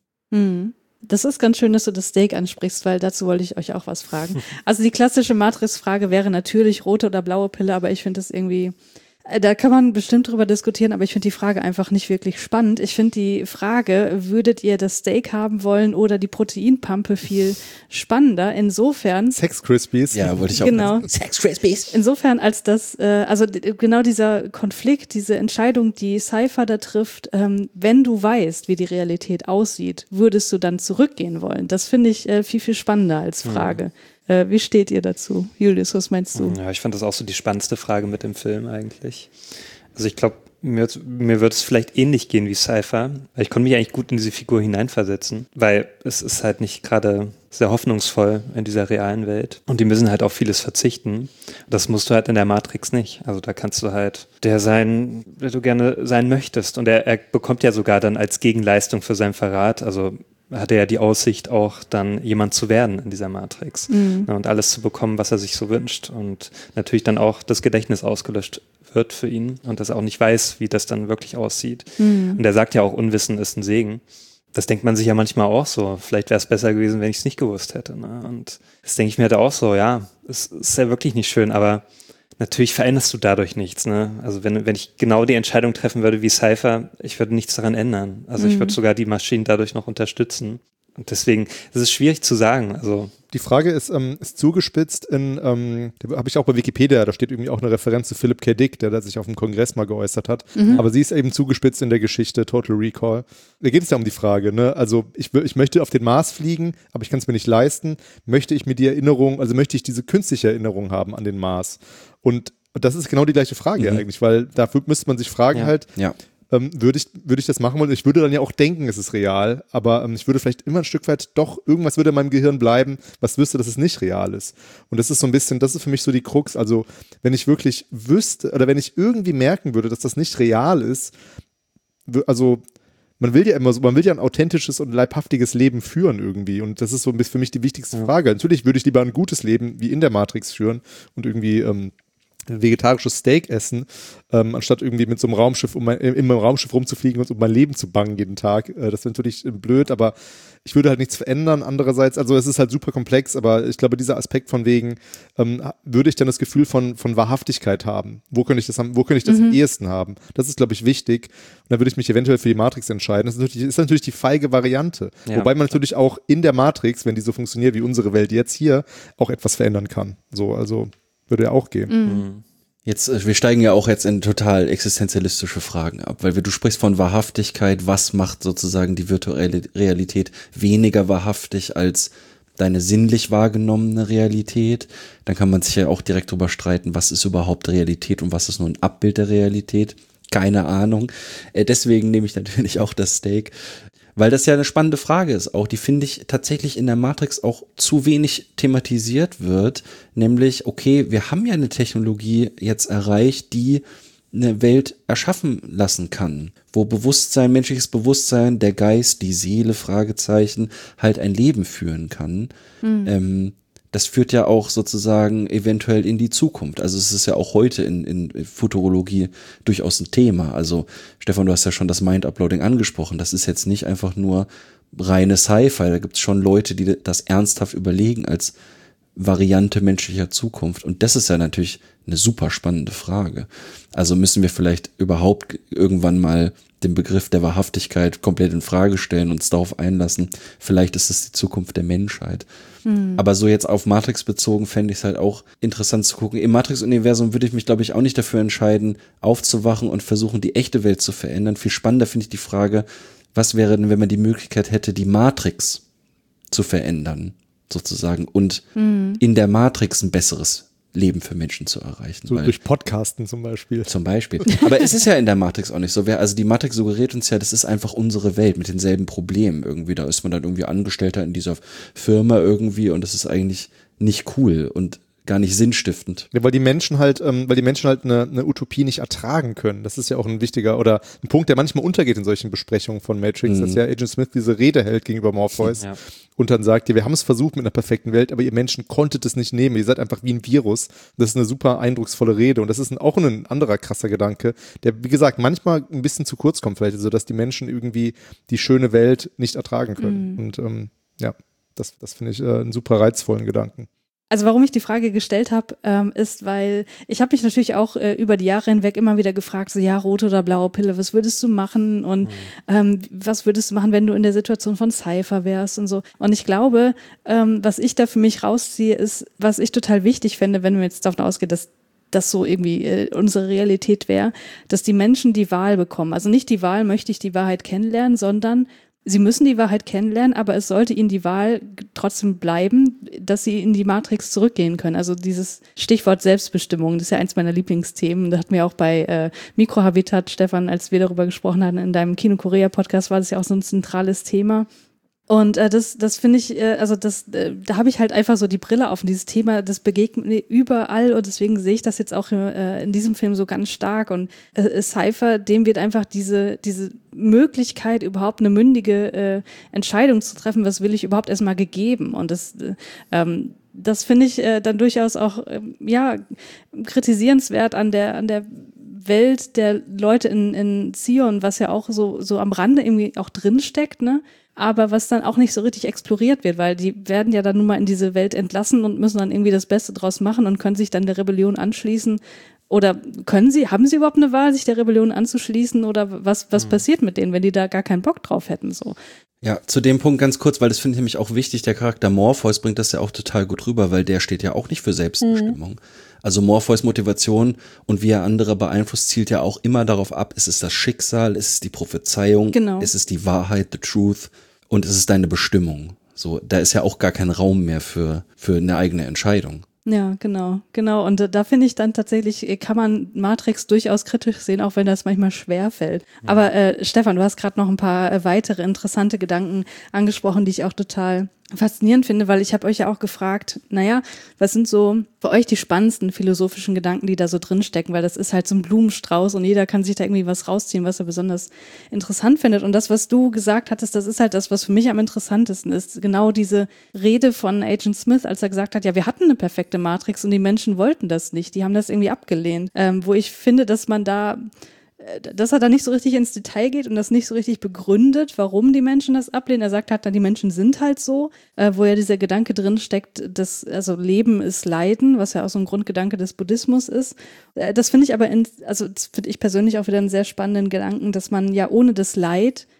Speaker 7: Das ist ganz schön, dass du das Steak ansprichst, weil dazu wollte ich euch auch was fragen. Also die klassische Matrix-Frage wäre natürlich rote oder blaue Pille, aber ich finde das irgendwie, da kann man bestimmt drüber diskutieren, aber ich finde die Frage einfach nicht wirklich spannend. Ich finde die Frage, würdet ihr das Steak haben wollen oder die Proteinpampe, viel spannender. Insofern.
Speaker 9: Sex Crispies.
Speaker 8: Ja, wollte ich auch.
Speaker 7: Genau.
Speaker 8: Sex Crispies.
Speaker 7: Insofern, als das, also genau dieser Konflikt, diese Entscheidung, die Cypher da trifft, wenn du weißt, wie die Realität aussieht, würdest du dann zurückgehen wollen? Das finde ich viel, viel spannender als Frage. Wie steht ihr dazu? Julius, was meinst du?
Speaker 10: Ja, ich fand das auch so die spannendste Frage mit dem Film eigentlich. Also ich glaube, mir wird es vielleicht ähnlich gehen wie Cypher, weil ich konnte mich eigentlich gut in diese Figur hineinversetzen, weil es ist halt nicht gerade sehr hoffnungsvoll in dieser realen Welt und die müssen halt auf vieles verzichten. Das musst du halt in der Matrix nicht. Also da kannst du halt der sein, der du gerne sein möchtest und er bekommt ja sogar dann als Gegenleistung für seinen Verrat, also hat er ja die Aussicht, auch dann jemand zu werden in dieser Matrix und alles zu bekommen, was er sich so wünscht und natürlich dann auch das Gedächtnis ausgelöscht wird für ihn und dass er auch nicht weiß, wie das dann wirklich aussieht. Und er sagt ja auch, Unwissen ist ein Segen. Das denkt man sich ja manchmal auch so. Vielleicht wäre es besser gewesen, wenn ich es nicht gewusst hätte. Ne? Und das denke ich mir halt auch so, ja, es ist ja wirklich nicht schön, aber natürlich veränderst du dadurch nichts. Ne? Also wenn ich genau die Entscheidung treffen würde wie Cypher, ich würde nichts daran ändern. Also ich würde sogar die Maschinen dadurch noch unterstützen. Und deswegen ist es schwierig zu sagen. Also
Speaker 9: die Frage ist zugespitzt da habe ich auch bei Wikipedia, da steht irgendwie auch eine Referenz zu Philip K. Dick, der sich auf dem Kongress mal geäußert hat. Aber sie ist eben zugespitzt in der Geschichte Total Recall. Da geht es ja um die Frage, ne? Also ich möchte auf den Mars fliegen, aber ich kann es mir nicht leisten. Möchte ich mir die Erinnerung, also möchte ich diese künstliche Erinnerung haben an den Mars? Und das ist genau die gleiche Frage eigentlich, weil dafür müsste man sich fragen würde ich das machen wollen? Ich würde dann ja auch denken, es ist real, aber ich würde vielleicht immer ein Stück weit doch, irgendwas würde in meinem Gehirn bleiben, was wüsste, dass es nicht real ist. Und das ist so ein bisschen, das ist für mich so die Krux. Also wenn ich wirklich wüsste oder wenn ich irgendwie merken würde, dass das nicht real ist, also man will ja immer so, man will ja ein authentisches und leibhaftiges Leben führen irgendwie und das ist so für mich die wichtigste Frage. Natürlich würde ich lieber ein gutes Leben wie in der Matrix führen und irgendwie vegetarisches Steak essen, anstatt irgendwie mit so einem Raumschiff, in meinem Raumschiff rumzufliegen und um mein Leben zu bangen jeden Tag. Das wäre natürlich blöd, aber ich würde halt nichts verändern. Andererseits, also es ist halt super komplex, aber ich glaube, dieser Aspekt von wegen, würde ich dann das Gefühl von Wahrhaftigkeit haben? Wo könnte ich das am ehesten haben? Das ist, glaube ich, wichtig. Und dann würde ich mich eventuell für die Matrix entscheiden. Das ist natürlich die feige Variante. Ja. Wobei man natürlich auch in der Matrix, wenn die so funktioniert wie unsere Welt jetzt hier, auch etwas verändern kann. So, also würde ja auch gehen.
Speaker 8: Jetzt, wir steigen ja auch jetzt in total existenzialistische Fragen ab, weil du sprichst von Wahrhaftigkeit, was macht sozusagen die virtuelle Realität weniger wahrhaftig als deine sinnlich wahrgenommene Realität. Dann kann man sich ja auch direkt drüber streiten, was ist überhaupt Realität und was ist nur ein Abbild der Realität. Keine Ahnung. Deswegen nehme ich natürlich auch das Steak, weil das ja eine spannende Frage ist auch, die finde ich tatsächlich in der Matrix auch zu wenig thematisiert wird, nämlich, okay, wir haben ja eine Technologie jetzt erreicht, die eine Welt erschaffen lassen kann, wo Bewusstsein, menschliches Bewusstsein, der Geist, die Seele, Fragezeichen, halt ein Leben führen kann. Das führt ja auch sozusagen eventuell in die Zukunft. Also es ist ja auch heute in Futurologie durchaus ein Thema. Also Stefan, du hast ja schon das Mind-Uploading angesprochen. Das ist jetzt nicht einfach nur reine Sci-Fi. Da gibt es schon Leute, die das ernsthaft überlegen als Variante menschlicher Zukunft. Und das ist ja natürlich eine super spannende Frage. Also müssen wir vielleicht überhaupt irgendwann mal den Begriff der Wahrhaftigkeit komplett in Frage stellen, uns darauf einlassen. Vielleicht ist es die Zukunft der Menschheit. Aber so jetzt auf Matrix bezogen fände ich es halt auch interessant zu gucken. Im Matrix-Universum würde ich mich, glaube ich, auch nicht dafür entscheiden, aufzuwachen und versuchen, die echte Welt zu verändern. Viel spannender finde ich die Frage, was wäre denn, wenn man die Möglichkeit hätte, die Matrix zu verändern, sozusagen, und in der Matrix ein besseres Leben für Menschen zu erreichen.
Speaker 9: So durch Podcasten zum Beispiel.
Speaker 8: Zum Beispiel. Aber es ist ja in der Matrix auch nicht so. Also die Matrix suggeriert uns ja, das ist einfach unsere Welt mit denselben Problemen irgendwie. Da ist man dann irgendwie Angestellter in dieser Firma irgendwie und das ist eigentlich nicht cool und gar nicht sinnstiftend.
Speaker 9: Ja, weil die Menschen halt eine Utopie nicht ertragen können. Das ist ja auch ein wichtiger oder ein Punkt, der manchmal untergeht in solchen Besprechungen von Matrix, dass ja Agent Smith diese Rede hält gegenüber Morpheus und dann sagt, wir haben es versucht mit einer perfekten Welt, aber ihr Menschen konntet es nicht nehmen. Ihr seid einfach wie ein Virus. Das ist eine super eindrucksvolle Rede und das ist auch ein anderer krasser Gedanke, der, wie gesagt, manchmal ein bisschen zu kurz kommt vielleicht, so dass die Menschen irgendwie die schöne Welt nicht ertragen können. Und das finde ich einen super reizvollen Gedanken.
Speaker 7: Also warum ich die Frage gestellt habe, ist, weil ich habe mich natürlich auch über die Jahre hinweg immer wieder gefragt, so ja, rote oder blaue Pille, was würdest du machen und was würdest du machen, wenn du in der Situation von Cypher wärst und so. Und ich glaube, was ich da für mich rausziehe, ist, was ich total wichtig fände, wenn wir jetzt davon ausgehen, dass das so irgendwie unsere Realität wäre, dass die Menschen die Wahl bekommen. Also nicht die Wahl, möchte ich die Wahrheit kennenlernen, sondern sie müssen die Wahrheit kennenlernen, aber es sollte ihnen die Wahl trotzdem bleiben, dass sie in die Matrix zurückgehen können. Also dieses Stichwort Selbstbestimmung, das ist ja eins meiner Lieblingsthemen. Da hatten wir auch bei Mikrohabitat, Stefan, als wir darüber gesprochen hatten, in deinem Kino-Korea-Podcast war das ja auch so ein zentrales Thema. Und das finde ich, da habe ich halt einfach so die Brille auf. Und dieses Thema, das begegnet mir überall und deswegen sehe ich das jetzt auch in diesem Film so ganz stark. Und Cypher, dem wird einfach diese Möglichkeit, überhaupt eine mündige Entscheidung zu treffen, was will ich überhaupt erstmal gegeben. Und das finde ich dann durchaus auch kritisierenswert an der Welt der Leute in Zion, was ja auch so am Rande irgendwie auch drinsteckt, ne? Aber was dann auch nicht so richtig exploriert wird, weil die werden ja dann nun mal in diese Welt entlassen und müssen dann irgendwie das Beste draus machen und können sich dann der Rebellion anschließen. Oder haben sie überhaupt eine Wahl, sich der Rebellion anzuschließen? Oder was passiert mit denen, wenn die da gar keinen Bock drauf hätten? So.
Speaker 8: Ja, zu dem Punkt ganz kurz, weil das finde ich nämlich auch wichtig, der Charakter Morpheus bringt das ja auch total gut rüber, weil der steht ja auch nicht für Selbstbestimmung. Also Morpheus Motivation und wie er andere beeinflusst, zielt ja auch immer darauf ab, ist es das Schicksal, ist es die Prophezeiung, ist es die Wahrheit, the truth und ist es deine Bestimmung. So, da ist ja auch gar kein Raum mehr für eine eigene Entscheidung.
Speaker 7: Ja, genau. Und da finde ich dann tatsächlich, kann man Matrix durchaus kritisch sehen, auch wenn das manchmal schwer fällt. Aber Stefan, du hast gerade noch ein paar weitere interessante Gedanken angesprochen, die ich auch total faszinierend finde, weil ich habe euch ja auch gefragt, was sind so für euch die spannendsten philosophischen Gedanken, die da so drinstecken, weil das ist halt so ein Blumenstrauß und jeder kann sich da irgendwie was rausziehen, was er besonders interessant findet. Und das, was du gesagt hattest, das ist halt das, was für mich am interessantesten ist. Genau diese Rede von Agent Smith, als er gesagt hat, ja, wir hatten eine perfekte Matrix und die Menschen wollten das nicht, die haben das irgendwie abgelehnt. Wo ich finde, dass er da nicht so richtig ins Detail geht und das nicht so richtig begründet, warum die Menschen das ablehnen. Er sagt halt dann, die Menschen sind halt so, wo ja dieser Gedanke drin steckt, dass also Leben ist Leiden, was ja auch so ein Grundgedanke des Buddhismus ist. Das finde ich aber, das finde ich persönlich auch wieder einen sehr spannenden Gedanken, dass man ja ohne das Leid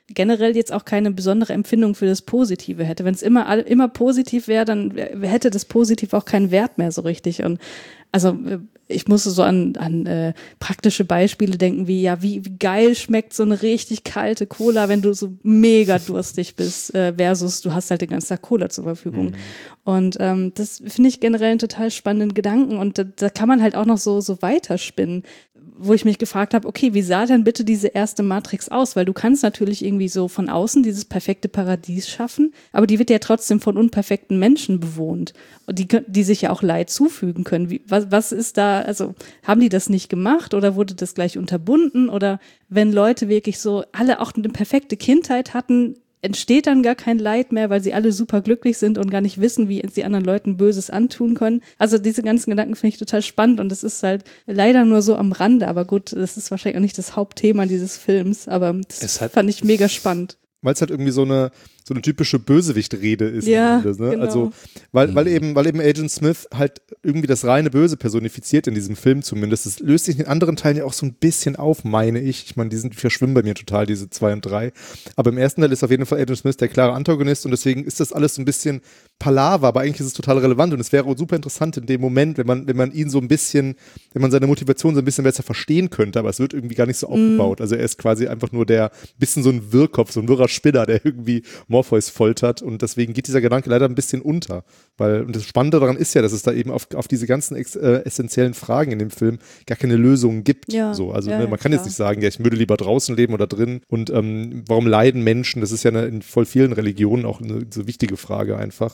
Speaker 7: generell jetzt auch keine besondere Empfindung für das Positive hätte. Wenn es immer positiv wäre, dann hätte das Positiv auch keinen Wert mehr so richtig. Und also ich musste so an praktische Beispiele denken, wie geil schmeckt so eine richtig kalte Cola, wenn du so mega durstig bist, versus du hast halt den ganzen Tag Cola zur Verfügung. Und das finde ich generell einen total spannenden Gedanken und da kann man halt auch noch so weiterspinnen, wo ich mich gefragt habe, okay, wie sah denn bitte diese erste Matrix aus? Weil du kannst natürlich irgendwie so von außen dieses perfekte Paradies schaffen, aber die wird ja trotzdem von unperfekten Menschen bewohnt und die sich ja auch Leid zufügen können. Was ist da, also haben die das nicht gemacht oder wurde das gleich unterbunden? Oder wenn Leute wirklich so alle auch eine perfekte Kindheit hatten, entsteht dann gar kein Leid mehr, weil sie alle super glücklich sind und gar nicht wissen, wie sie anderen Leuten Böses antun können. Also diese ganzen Gedanken finde ich total spannend und es ist halt leider nur so am Rande, aber gut, das ist wahrscheinlich auch nicht das Hauptthema dieses Films, aber das fand ich mega spannend.
Speaker 9: Weil es halt irgendwie so eine typische Bösewicht-Rede ist.
Speaker 7: Ja,
Speaker 9: ne?
Speaker 7: genau.
Speaker 9: Also, weil eben Agent Smith halt irgendwie das reine Böse personifiziert in diesem Film zumindest. Das löst sich in den anderen Teilen ja auch so ein bisschen auf, meine ich. Ich meine, die verschwimmen bei mir total, diese 2 und 3. Aber im ersten Teil ist auf jeden Fall Agent Smith der klare Antagonist und deswegen ist das alles so ein bisschen Palaver, aber eigentlich ist es total relevant und es wäre super interessant in dem Moment, wenn man ihn so ein bisschen, wenn man seine Motivation so ein bisschen besser verstehen könnte, aber es wird irgendwie gar nicht so aufgebaut. Also er ist quasi einfach nur bisschen so ein Wirrkopf, so ein wirrer Spinner, der irgendwie Morpheus foltert und deswegen geht dieser Gedanke leider ein bisschen unter, und das Spannende daran ist ja, dass es da eben auf diese ganzen essentiellen Fragen in dem Film gar keine Lösungen gibt.
Speaker 7: Ja,
Speaker 9: so, also
Speaker 7: ja,
Speaker 9: man kann jetzt nicht sagen, ja, ich würde lieber draußen leben oder drin und warum leiden Menschen? Das ist ja in voll vielen Religionen auch eine so wichtige Frage einfach.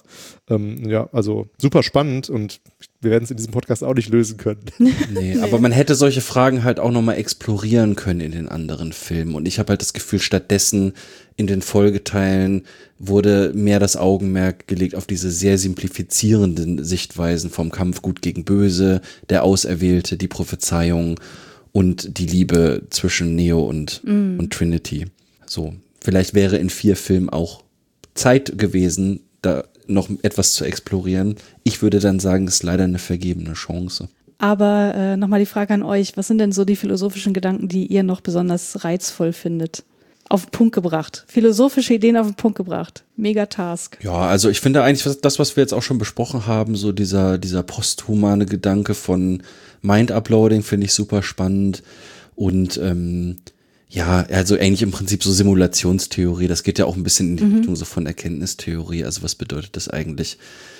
Speaker 9: Ja, also super spannend und wir werden es in diesem Podcast auch nicht lösen können.
Speaker 8: Nee, aber man hätte solche Fragen halt auch nochmal explorieren können in den anderen Filmen. Und ich habe halt das Gefühl, stattdessen in den Folgeteilen wurde mehr das Augenmerk gelegt auf diese sehr simplifizierenden Sichtweisen vom Kampf Gut gegen Böse, der Auserwählte, die Prophezeiung und die Liebe zwischen Neo und Trinity. So, vielleicht wäre in 4 Filmen auch Zeit gewesen, da noch etwas zu explorieren. Ich würde dann sagen, es ist leider eine vergebene Chance.
Speaker 7: Aber nochmal die Frage an euch, was sind denn so die philosophischen Gedanken, die ihr noch besonders reizvoll findet? Auf den Punkt gebracht. Philosophische Ideen auf den Punkt gebracht. Mega Task.
Speaker 8: Ja, also ich finde eigentlich das, was wir jetzt auch schon besprochen haben, so dieser posthumane Gedanke von Mind-Uploading finde ich super spannend und ja, also eigentlich im Prinzip so Simulationstheorie, das geht ja auch ein bisschen in die Richtung so von Erkenntnistheorie, also was bedeutet das eigentlich,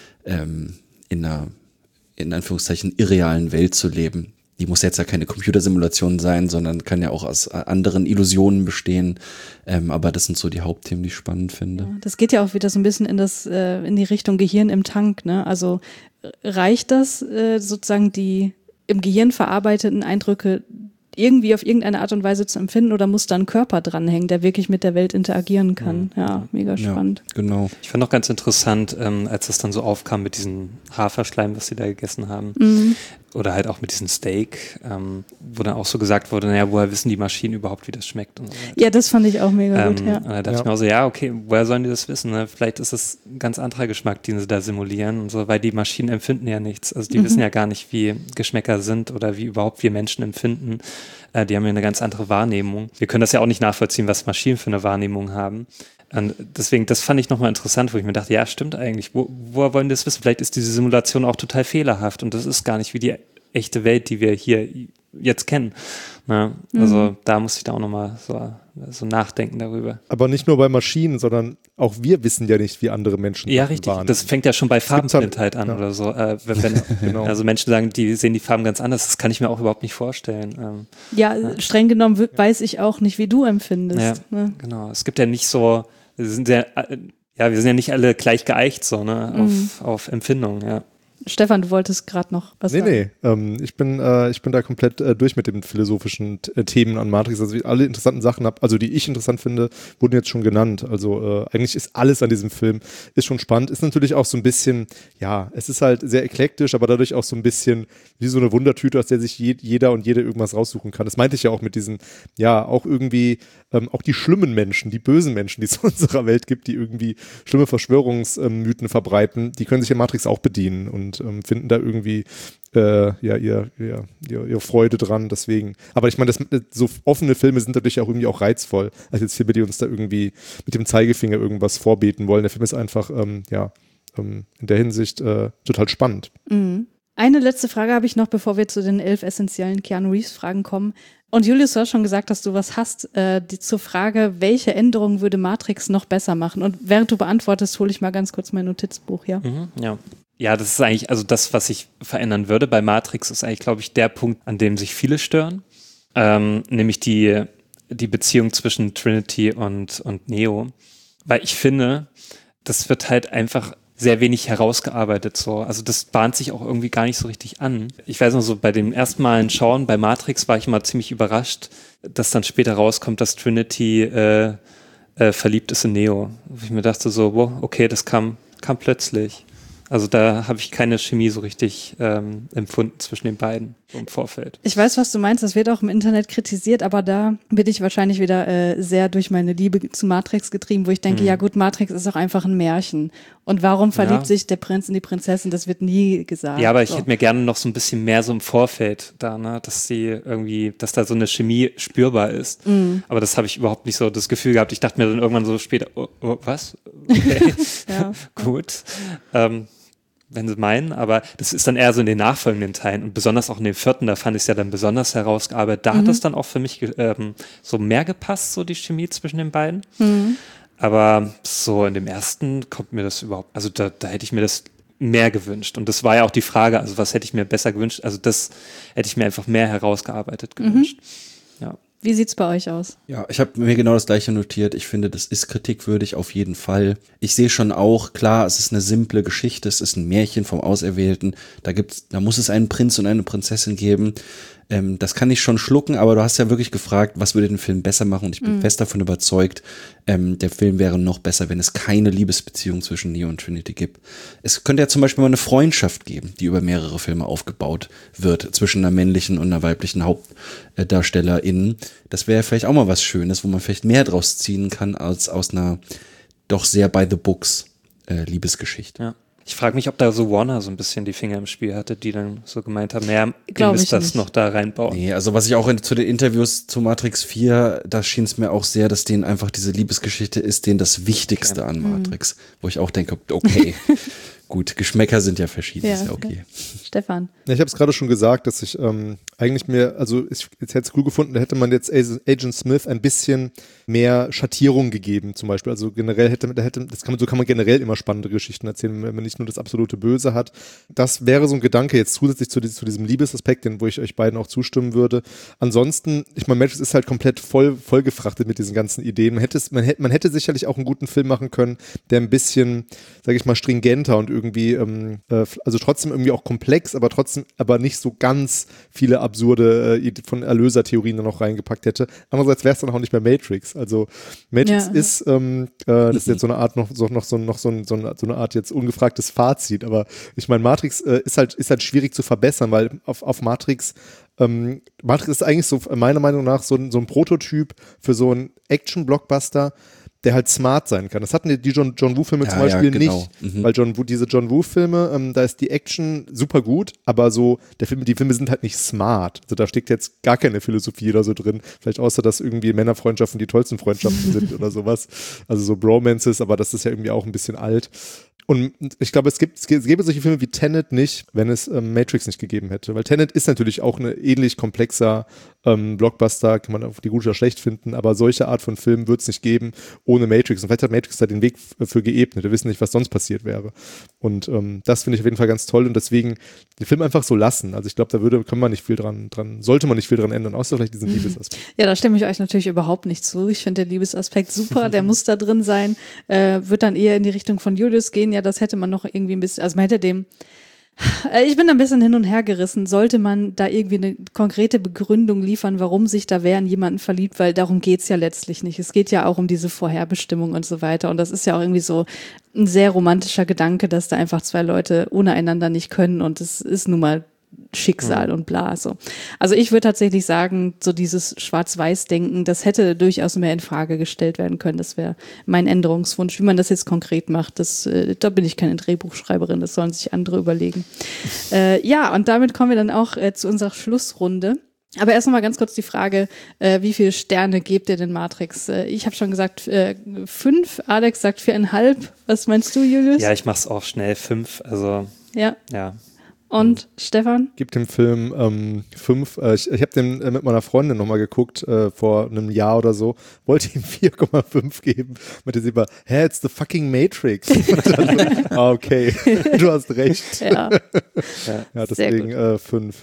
Speaker 8: in einer, in Anführungszeichen, irrealen Welt zu leben. Die muss jetzt ja keine Computersimulation sein, sondern kann ja auch aus anderen Illusionen bestehen, aber das sind so die Hauptthemen, die ich spannend finde.
Speaker 7: Ja, das geht ja auch wieder so ein bisschen in die Richtung Gehirn im Tank, ne? Also reicht das sozusagen die im Gehirn verarbeiteten Eindrücke irgendwie auf irgendeine Art und Weise zu empfinden oder muss da ein Körper dranhängen, der wirklich mit der Welt interagieren kann? Ja, mega spannend.
Speaker 8: Ja, genau.
Speaker 10: Ich fand noch ganz interessant, als das dann so aufkam mit diesem Haferschleim, was sie da gegessen haben. Oder halt auch mit diesem Steak, wo dann auch so gesagt wurde, naja, woher wissen die Maschinen überhaupt, wie das schmeckt? Und so weiter.
Speaker 7: Ja, das fand ich auch mega gut, ja.
Speaker 10: Und da dachte ich mir auch so, ja, okay, woher sollen die das wissen? Ne? Vielleicht ist das ein ganz anderer Geschmack, den sie da simulieren und so, weil die Maschinen empfinden ja nichts. Also die wissen ja gar nicht, wie Geschmäcker sind oder wie überhaupt wir Menschen empfinden. Die haben ja eine ganz andere Wahrnehmung. Wir können das ja auch nicht nachvollziehen, was Maschinen für eine Wahrnehmung haben. Und deswegen, das fand ich nochmal interessant, wo ich mir dachte, ja, stimmt eigentlich. Woher wollen die das wissen? Vielleicht ist diese Simulation auch total fehlerhaft und das ist gar nicht wie die echte Welt, die wir hier jetzt kennen. Na, also da muss ich da auch nochmal so nachdenken darüber.
Speaker 9: Aber nicht nur bei Maschinen, sondern auch wir wissen ja nicht, wie andere Menschen
Speaker 10: ja, richtig.
Speaker 9: wahrnehmen.
Speaker 10: Das fängt ja schon bei Farbenblindheit an oder so. Wenn
Speaker 9: genau.
Speaker 10: Also Menschen sagen, die sehen die Farben ganz anders, das kann ich mir auch überhaupt nicht vorstellen.
Speaker 7: Streng genommen weiß ich auch nicht, wie du empfindest.
Speaker 10: Ja,
Speaker 7: ne?
Speaker 10: Genau. Es gibt ja nicht so, wir sind ja nicht alle gleich geeicht so, ne, auf Empfindung, ja.
Speaker 7: Stefan, du wolltest gerade noch was sagen.
Speaker 9: Nee, ich bin da komplett durch mit den philosophischen Themen an Matrix. Also alle interessanten Sachen, also die ich interessant finde, wurden jetzt schon genannt. Also eigentlich ist alles an diesem Film ist schon spannend. Ist natürlich auch so ein bisschen, ja, es ist halt sehr eklektisch, aber dadurch auch so ein bisschen wie so eine Wundertüte, aus der sich jeder und jede irgendwas raussuchen kann. Das meinte ich ja auch mit diesen, ja, auch irgendwie, auch die schlimmen Menschen, die bösen Menschen, die es in unserer Welt gibt, die irgendwie schlimme Verschwörungsmythen verbreiten, die können sich in Matrix auch bedienen. Und und finden da irgendwie ihre Freude dran, deswegen. Aber ich meine, so offene Filme sind natürlich auch irgendwie auch reizvoll, als jetzt Filme, die uns da irgendwie mit dem Zeigefinger irgendwas vorbeten wollen. Der Film ist einfach, in der Hinsicht total spannend.
Speaker 7: Mhm. Eine letzte Frage habe ich noch, bevor wir zu den 11 essentiellen Keanu Reeves-Fragen kommen. Und Julius, du hast schon gesagt, dass du was hast zur Frage, welche Änderungen würde Matrix noch besser machen? Und während du beantwortest, hole ich mal ganz kurz mein Notizbuch, ja?
Speaker 10: Ja, das ist eigentlich, also das, was ich verändern würde bei Matrix, ist eigentlich, glaube ich, der Punkt, an dem sich viele stören. Nämlich die Beziehung zwischen Trinity und Neo. Weil ich finde, das wird halt einfach sehr wenig herausgearbeitet so. Also das bahnt sich auch irgendwie gar nicht so richtig an. Ich weiß noch so, bei dem ersten Malen Schauen bei Matrix war ich immer ziemlich überrascht, dass dann später rauskommt, dass Trinity verliebt ist in Neo. Ich mir dachte so, wow, okay, das kam plötzlich. Also da habe ich keine Chemie so richtig empfunden zwischen den beiden so im Vorfeld.
Speaker 7: Ich weiß, was du meinst, das wird auch im Internet kritisiert, aber da bin ich wahrscheinlich wieder sehr durch meine Liebe zu Matrix getrieben, wo ich denke, ja gut, Matrix ist auch einfach ein Märchen. Und warum verliebt sich der Prinz in die Prinzessin? Das wird nie gesagt.
Speaker 10: Ja, aber ich hätte mir gerne noch so ein bisschen mehr so im Vorfeld da, ne, dass da so eine Chemie spürbar ist. Mhm. Aber das habe ich überhaupt nicht so das Gefühl gehabt. Ich dachte mir dann irgendwann so später, oh was? Okay. Gut. Wenn sie meinen, aber das ist dann eher so in den nachfolgenden Teilen und besonders auch in dem 4., da fand ich es ja dann besonders herausgearbeitet. Da hat es dann auch für mich so mehr gepasst, so die Chemie zwischen den beiden. Mhm. Aber so in dem 1. kommt mir das überhaupt, also da hätte ich mir das mehr gewünscht. Und das war ja auch die Frage, also was hätte ich mir besser gewünscht? Also das hätte ich mir einfach mehr herausgearbeitet gewünscht. Ja.
Speaker 7: Wie sieht's bei euch aus?
Speaker 8: Ja, ich habe mir genau das Gleiche notiert. Ich finde, das ist kritikwürdig auf jeden Fall. Ich sehe schon auch, klar, es ist eine simple Geschichte, es ist ein Märchen vom Auserwählten. Da muss es einen Prinz und eine Prinzessin geben. Das kann ich schon schlucken, aber du hast ja wirklich gefragt, was würde den Film besser machen? Und ich bin fest davon überzeugt, der Film wäre noch besser, wenn es keine Liebesbeziehung zwischen Neo und Trinity gibt. Es könnte ja zum Beispiel mal eine Freundschaft geben, die über mehrere Filme aufgebaut wird, zwischen einer männlichen und einer weiblichen HauptdarstellerInnen. Das wäre vielleicht auch mal was Schönes, wo man vielleicht mehr draus ziehen kann, als aus einer doch sehr by the books Liebesgeschichte.
Speaker 10: Ja. Ich frage mich, ob da so Warner so ein bisschen die Finger im Spiel hatte, die dann so gemeint haben, naja, ihr müsst das noch da reinbauen.
Speaker 8: Nee, also was ich auch zu den Interviews zu Matrix 4, da schien es mir auch sehr, dass denen einfach diese Liebesgeschichte ist, denen das Wichtigste an Matrix. Wo ich auch denke, okay, gut, Geschmäcker sind ja verschieden, ist ja okay.
Speaker 7: Stefan?
Speaker 9: Ja, ich habe es gerade schon gesagt, dass ich eigentlich ich hätte es cool gefunden, da hätte man jetzt Agent Smith ein bisschen mehr Schattierung gegeben, zum Beispiel. Also generell so kann man generell immer spannende Geschichten erzählen, wenn man nicht nur das absolute Böse hat. Das wäre so ein Gedanke jetzt zusätzlich zu diesem Liebesaspekt, wo ich euch beiden auch zustimmen würde. Ansonsten, ich meine, Matrix ist halt komplett vollgefrachtet mit diesen ganzen Ideen. Man hätte sicherlich auch einen guten Film machen können, der ein bisschen, sage ich mal, stringenter und irgendwie, also trotzdem irgendwie auch komplex, aber nicht so ganz viele absurde von Erlösertheorien dann noch reingepackt hätte. Andererseits wäre es dann auch nicht mehr Matrix. Also Matrix ist, das ist jetzt so eine Art so eine Art jetzt ungefragtes Fazit, aber ich meine, Matrix ist halt schwierig zu verbessern, weil auf Matrix ist eigentlich so meiner Meinung nach so ein Prototyp für so einen Action-Blockbuster, der halt smart sein kann. Das hatten die John Woo-Filme zum Beispiel nicht, weil diese John Woo-Filme, da ist die Action super gut, aber so die Filme sind halt nicht smart. Also da steckt jetzt gar keine Philosophie oder so drin. Vielleicht außer, dass irgendwie Männerfreundschaften die tollsten Freundschaften sind oder sowas. Also so Bromances, aber das ist ja irgendwie auch ein bisschen alt. Und ich glaube, es gäbe solche Filme wie Tenet nicht, wenn es Matrix nicht gegeben hätte. Weil Tenet ist natürlich auch ein ähnlich komplexer Blockbuster, kann man auf die gut oder schlecht finden, aber solche Art von Film wird es nicht geben ohne Matrix. Und vielleicht hat Matrix da den Weg für geebnet. Wir wissen nicht, was sonst passiert wäre. Und das finde ich auf jeden Fall ganz toll und deswegen den Film einfach so lassen. Also ich glaube, sollte man nicht viel dran ändern, außer vielleicht diesen Liebesaspekt.
Speaker 7: Ja, da stimme ich euch natürlich überhaupt nicht zu. Ich finde den Liebesaspekt super, der muss da drin sein. Wird dann eher in die Richtung von Julius gehen. Ja, das hätte man noch irgendwie ein bisschen, also man hätte ich bin da ein bisschen hin und her gerissen. Sollte man da irgendwie eine konkrete Begründung liefern, warum sich da wer in jemanden verliebt, weil darum geht's ja letztlich nicht. Es geht ja auch um diese Vorherbestimmung und so weiter und das ist ja auch irgendwie so ein sehr romantischer Gedanke, dass da einfach zwei Leute ohne einander nicht können und es ist nun mal Schicksal und bla, so. Also ich würde tatsächlich sagen, so dieses Schwarz-Weiß-Denken, das hätte durchaus mehr in Frage gestellt werden können. Das wäre mein Änderungswunsch. Wie man das jetzt konkret macht, da bin ich keine Drehbuchschreiberin, das sollen sich andere überlegen. Ja, und damit kommen wir dann auch zu unserer Schlussrunde. Aber erst noch mal ganz kurz die Frage, wie viele Sterne gebt ihr denn Matrix? Ich habe schon gesagt 5, Alex sagt 4,5. Was meinst du, Julius?
Speaker 10: Ja, ich mach's auch schnell, 5, also
Speaker 7: ja.
Speaker 10: Ja.
Speaker 7: Und Stefan?
Speaker 9: Gibt dem Film 5. Ich habe den mit meiner Freundin nochmal geguckt, vor einem Jahr oder so. Wollte ihm 4,5 geben. Meinte sie immer, it's the fucking Matrix. Okay, du hast recht.
Speaker 7: Ja,
Speaker 9: ja deswegen 5.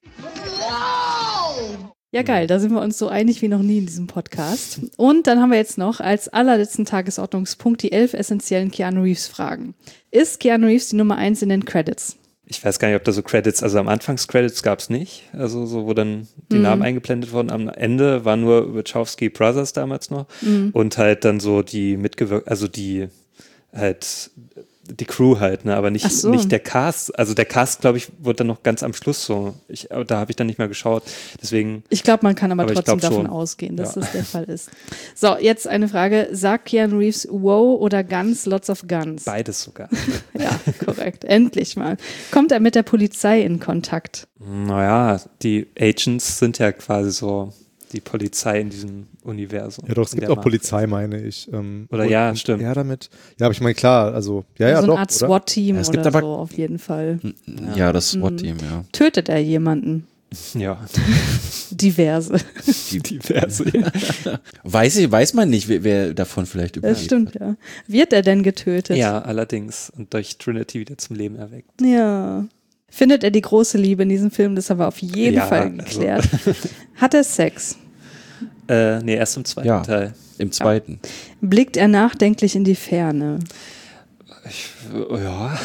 Speaker 7: Ja, geil, da sind wir uns so einig wie noch nie in diesem Podcast. Und dann haben wir jetzt noch als allerletzten Tagesordnungspunkt die 11 essentiellen Keanu Reeves-Fragen. Ist Keanu Reeves die Nummer 1 in den Credits?
Speaker 10: Ich weiß gar nicht, ob da so Credits, also am Anfangs-Credits gab es nicht, also so, wo dann die Namen eingeblendet wurden. Am Ende waren nur Wachowski Brothers damals noch und halt dann so die mitgewirkt, also die halt die Crew halt, ne, aber nicht der Cast. Also der Cast, glaube ich, wurde dann noch ganz am Schluss so. Da habe ich dann nicht mehr geschaut. Deswegen.
Speaker 7: Ich glaube, man kann aber trotzdem davon ausgehen, dass das der Fall ist. So, jetzt eine Frage. Sagt Keanu Reeves wow oder Guns, lots of Guns?
Speaker 10: Beides sogar.
Speaker 7: Ja, korrekt. Endlich mal. Kommt er mit der Polizei in Kontakt?
Speaker 10: Naja, die Agents sind ja quasi so die Polizei in diesem Universum.
Speaker 9: Ja, doch, es gibt auch Polizei, meine ich.
Speaker 10: Oder ja, stimmt.
Speaker 9: Ja, damit. Ja, aber ich meine, klar, also, ja,
Speaker 7: so
Speaker 9: doch.
Speaker 7: eine Art SWAT-Team
Speaker 8: es gibt
Speaker 7: oder
Speaker 8: aber,
Speaker 7: so, auf jeden Fall.
Speaker 8: Ja, das SWAT-Team, ja.
Speaker 7: Tötet er jemanden?
Speaker 10: Ja.
Speaker 7: Diverse.
Speaker 10: Diverse.
Speaker 8: Weiß man nicht, wer davon vielleicht überlebt.
Speaker 7: Das stimmt, ja. Wird er denn getötet?
Speaker 10: Ja, allerdings. Und durch Trinity wieder zum Leben erweckt.
Speaker 7: Ja. Findet er die große Liebe in diesem Film? Das haben wir auf jeden Fall geklärt. Hat er Sex?
Speaker 10: Nee, erst im zweiten Teil.
Speaker 8: Im zweiten.
Speaker 7: Ja. Blickt er nachdenklich in die Ferne?
Speaker 10: Ja.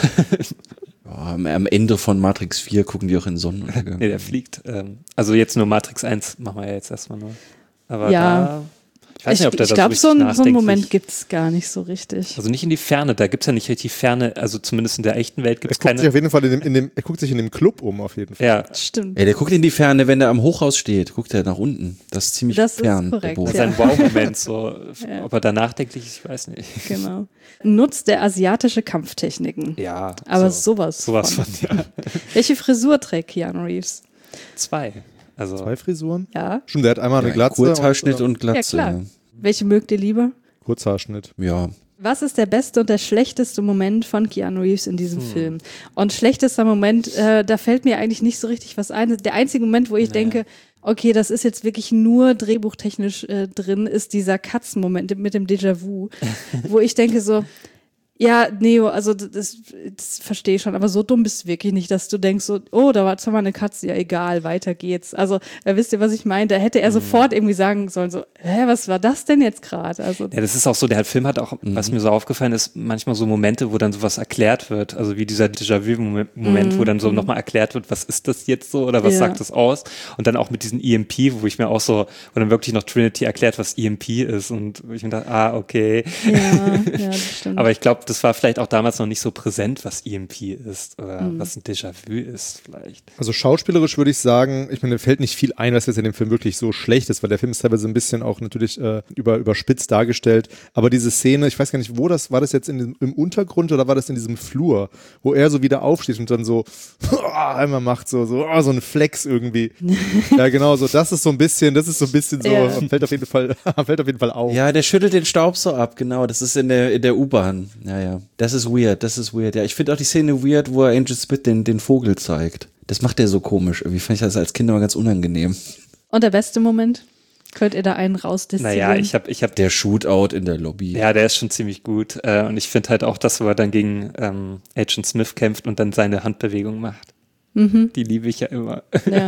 Speaker 8: Am Ende von Matrix 4 gucken die auch in Sonnenuntergang.
Speaker 10: Nee, der fliegt. Also jetzt nur Matrix 1 machen wir ja jetzt erstmal nur. Aber
Speaker 7: ja. Ich glaube, so einen Moment gibt es gar nicht so richtig.
Speaker 10: Also nicht in die Ferne, da gibt es ja nicht richtig Ferne, also zumindest in der echten Welt gibt es keine.
Speaker 9: Sich auf jeden Fall er guckt sich in dem Club um, auf jeden Fall.
Speaker 10: Ja,
Speaker 7: stimmt.
Speaker 8: Ey, der guckt in die Ferne, wenn er am Hochhaus steht, guckt er nach unten. Das ist ziemlich fern.
Speaker 7: Ist korrekt,
Speaker 10: das ist ein Wow-Moment, so. Ob er da nachdenklich ist, ich weiß nicht.
Speaker 7: Genau. Nutzt der asiatische Kampftechniken?
Speaker 10: Ja.
Speaker 7: Aber sowas von,
Speaker 10: ja.
Speaker 7: Welche Frisur trägt Keanu Reeves?
Speaker 10: 2. Also
Speaker 9: 2 Frisuren?
Speaker 7: Ja.
Speaker 9: Stimmt, der hat einmal eine Glatze.
Speaker 8: Kurzhaarschnitt und Glatze.
Speaker 7: Ja, klar. Welche mögt ihr lieber?
Speaker 9: Kurzhaarschnitt.
Speaker 8: Ja.
Speaker 7: Was ist der beste und der schlechteste Moment von Keanu Reeves in diesem Film? Und schlechtester Moment, da fällt mir eigentlich nicht so richtig was ein. Der einzige Moment, wo ich denke, okay, das ist jetzt wirklich nur drehbuchtechnisch drin, ist dieser Katzenmoment mit dem Déjà-vu, wo ich denke so, ja, Neo, also das verstehe ich schon, aber so dumm bist du wirklich nicht, dass du denkst so, oh, da war zwar mal eine Katze, ja egal, weiter geht's. Also, wisst ihr, was ich meine? Da hätte er sofort irgendwie sagen sollen, so, was war das denn jetzt gerade? Also,
Speaker 10: ja, das ist auch so, der Film hat auch, was mir so aufgefallen ist, manchmal so Momente, wo dann sowas erklärt wird, also wie dieser Déjà-vu-Moment, wo dann so nochmal erklärt wird, was ist das jetzt so oder was sagt das aus? Und dann auch mit diesem EMP, wo ich mir auch so, wo dann wirklich noch Trinity erklärt, was EMP ist und wo ich mir dachte, okay.
Speaker 7: Ja, das stimmt.
Speaker 10: Aber ich glaube, das war vielleicht auch damals noch nicht so präsent, was EMP ist oder was ein Déjà-vu ist vielleicht.
Speaker 9: Also schauspielerisch würde ich sagen, ich meine, mir fällt nicht viel ein, was jetzt in dem Film wirklich so schlecht ist, weil der Film ist teilweise ein bisschen auch natürlich überspitzt dargestellt, aber diese Szene, ich weiß gar nicht, wo das, war das jetzt im Untergrund oder war das in diesem Flur, wo er so wieder aufsteht und dann so einmal macht so ein Flex irgendwie. Ja, genau, so das ist so ein bisschen so, fällt auf jeden Fall auf.
Speaker 8: Ja, der schüttelt den Staub so ab, genau, das ist in der U-Bahn. Ja. Das ist weird. Ja, ich finde auch die Szene weird, wo er Angel Smith den Vogel zeigt. Das macht der so komisch. Irgendwie fand ich das als Kind immer ganz unangenehm.
Speaker 7: Und der beste Moment? Könnt ihr da einen rausdestillieren?
Speaker 10: Naja, ich hab
Speaker 8: der Shootout in der Lobby.
Speaker 10: Ja, der ist schon ziemlich gut. Und ich finde halt auch, dass er dann gegen Agent Smith kämpft und dann seine Handbewegung macht. Die liebe ich ja immer.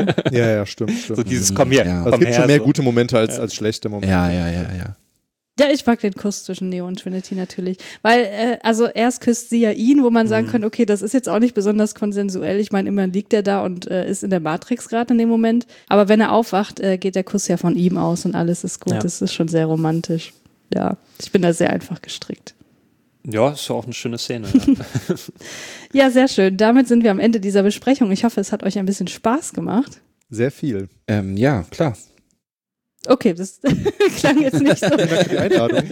Speaker 9: Ja, stimmt.
Speaker 10: So dieses Komm her.
Speaker 9: Also es gibt schon mehr gute Momente als schlechte Momente.
Speaker 8: Ja.
Speaker 7: Ja, ich mag den Kuss zwischen Neo und Trinity natürlich, weil also erst küsst sie ja ihn, wo man sagen kann, okay, das ist jetzt auch nicht besonders konsensuell. Ich meine, immerhin liegt er da und ist in der Matrix gerade in dem Moment. Aber wenn er aufwacht, geht der Kuss ja von ihm aus und alles ist gut. Ja. Das ist schon sehr romantisch. Ja, ich bin da sehr einfach gestrickt.
Speaker 10: Ja, ist ja auch eine schöne Szene. Ja.
Speaker 7: Ja, sehr schön. Damit sind wir am Ende dieser Besprechung. Ich hoffe, es hat euch ein bisschen Spaß gemacht.
Speaker 9: Sehr viel.
Speaker 8: Ja, klar.
Speaker 7: Okay, das klang jetzt nicht so.
Speaker 9: Danke für die Einladung.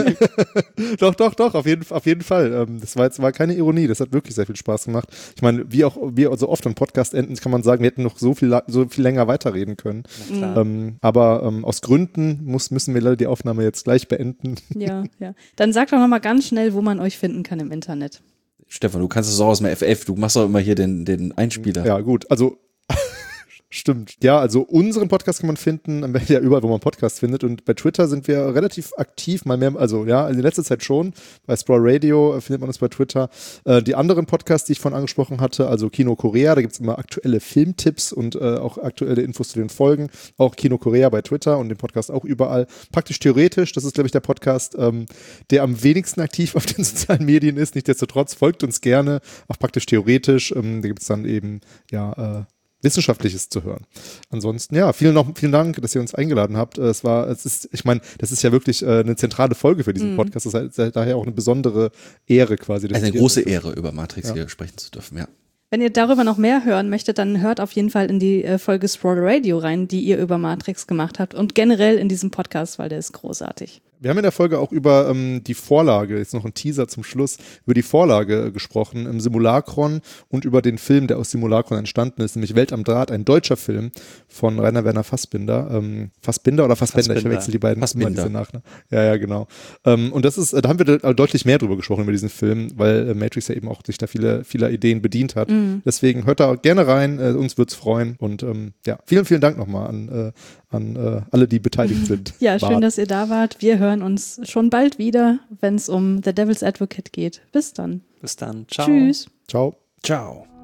Speaker 9: Doch, auf jeden Fall. Das war keine Ironie, das hat wirklich sehr viel Spaß gemacht. Ich meine, wie so oft an Podcast-Enden kann man sagen, wir hätten noch so viel länger weiterreden können. Aber aus Gründen müssen wir leider die Aufnahme jetzt gleich beenden.
Speaker 7: Ja. Dann sag doch nochmal ganz schnell, wo man euch finden kann im Internet.
Speaker 8: Stefan, du kannst es auch aus dem FF, du machst doch immer hier den Einspieler.
Speaker 9: Ja, gut, also stimmt. Ja, also unseren Podcast kann man finden, ja überall, wo man Podcast findet. Und bei Twitter sind wir relativ aktiv, mal mehr, also ja, in letzter Zeit schon. Bei Sprawl Radio findet man uns bei Twitter. Die anderen Podcasts, die ich vorhin angesprochen hatte, also Kino Korea, da gibt es immer aktuelle Filmtipps und auch aktuelle Infos zu den Folgen. Auch Kino Korea bei Twitter und den Podcast auch überall. Praktisch theoretisch, das ist, glaube ich, der Podcast, der am wenigsten aktiv auf den sozialen Medien ist. Nichtsdestotrotz folgt uns gerne, auch praktisch theoretisch. Da gibt es dann eben, Wissenschaftliches zu hören. Ansonsten, ja, vielen Dank, dass ihr uns eingeladen habt. Ich meine, das ist ja wirklich eine zentrale Folge für diesen Podcast. Das ist daher auch eine besondere Ehre quasi.
Speaker 8: Also eine große Ehre, über Matrix hier sprechen zu dürfen, ja.
Speaker 7: Wenn ihr darüber noch mehr hören möchtet, dann hört auf jeden Fall in die Folge Sprawl Radio rein, die ihr über Matrix gemacht habt und generell in diesem Podcast, weil der ist großartig.
Speaker 9: Wir haben in der Folge auch über die Vorlage, jetzt noch ein Teaser zum Schluss, über die Vorlage gesprochen im Simulacron und über den Film, der aus Simulacron entstanden ist, nämlich Welt am Draht, ein deutscher Film von Rainer Werner Fassbinder. Fassbinder oder Fassbender? Ich verwechsel die beiden.
Speaker 8: Fassbinder.
Speaker 9: Ja, genau. Und da haben wir deutlich mehr drüber gesprochen, über diesen Film, weil Matrix ja eben auch sich da vieler Ideen bedient hat. Deswegen hört da gerne rein, uns wird's freuen. Und vielen Dank nochmal an alle, die beteiligt sind.
Speaker 7: Ja, schön, dass ihr da wart. Wir hören uns schon bald wieder, wenn es um The Devil's Advocate geht. Bis dann.
Speaker 10: Bis dann. Ciao.
Speaker 7: Tschüss.
Speaker 9: Ciao.
Speaker 8: Ciao.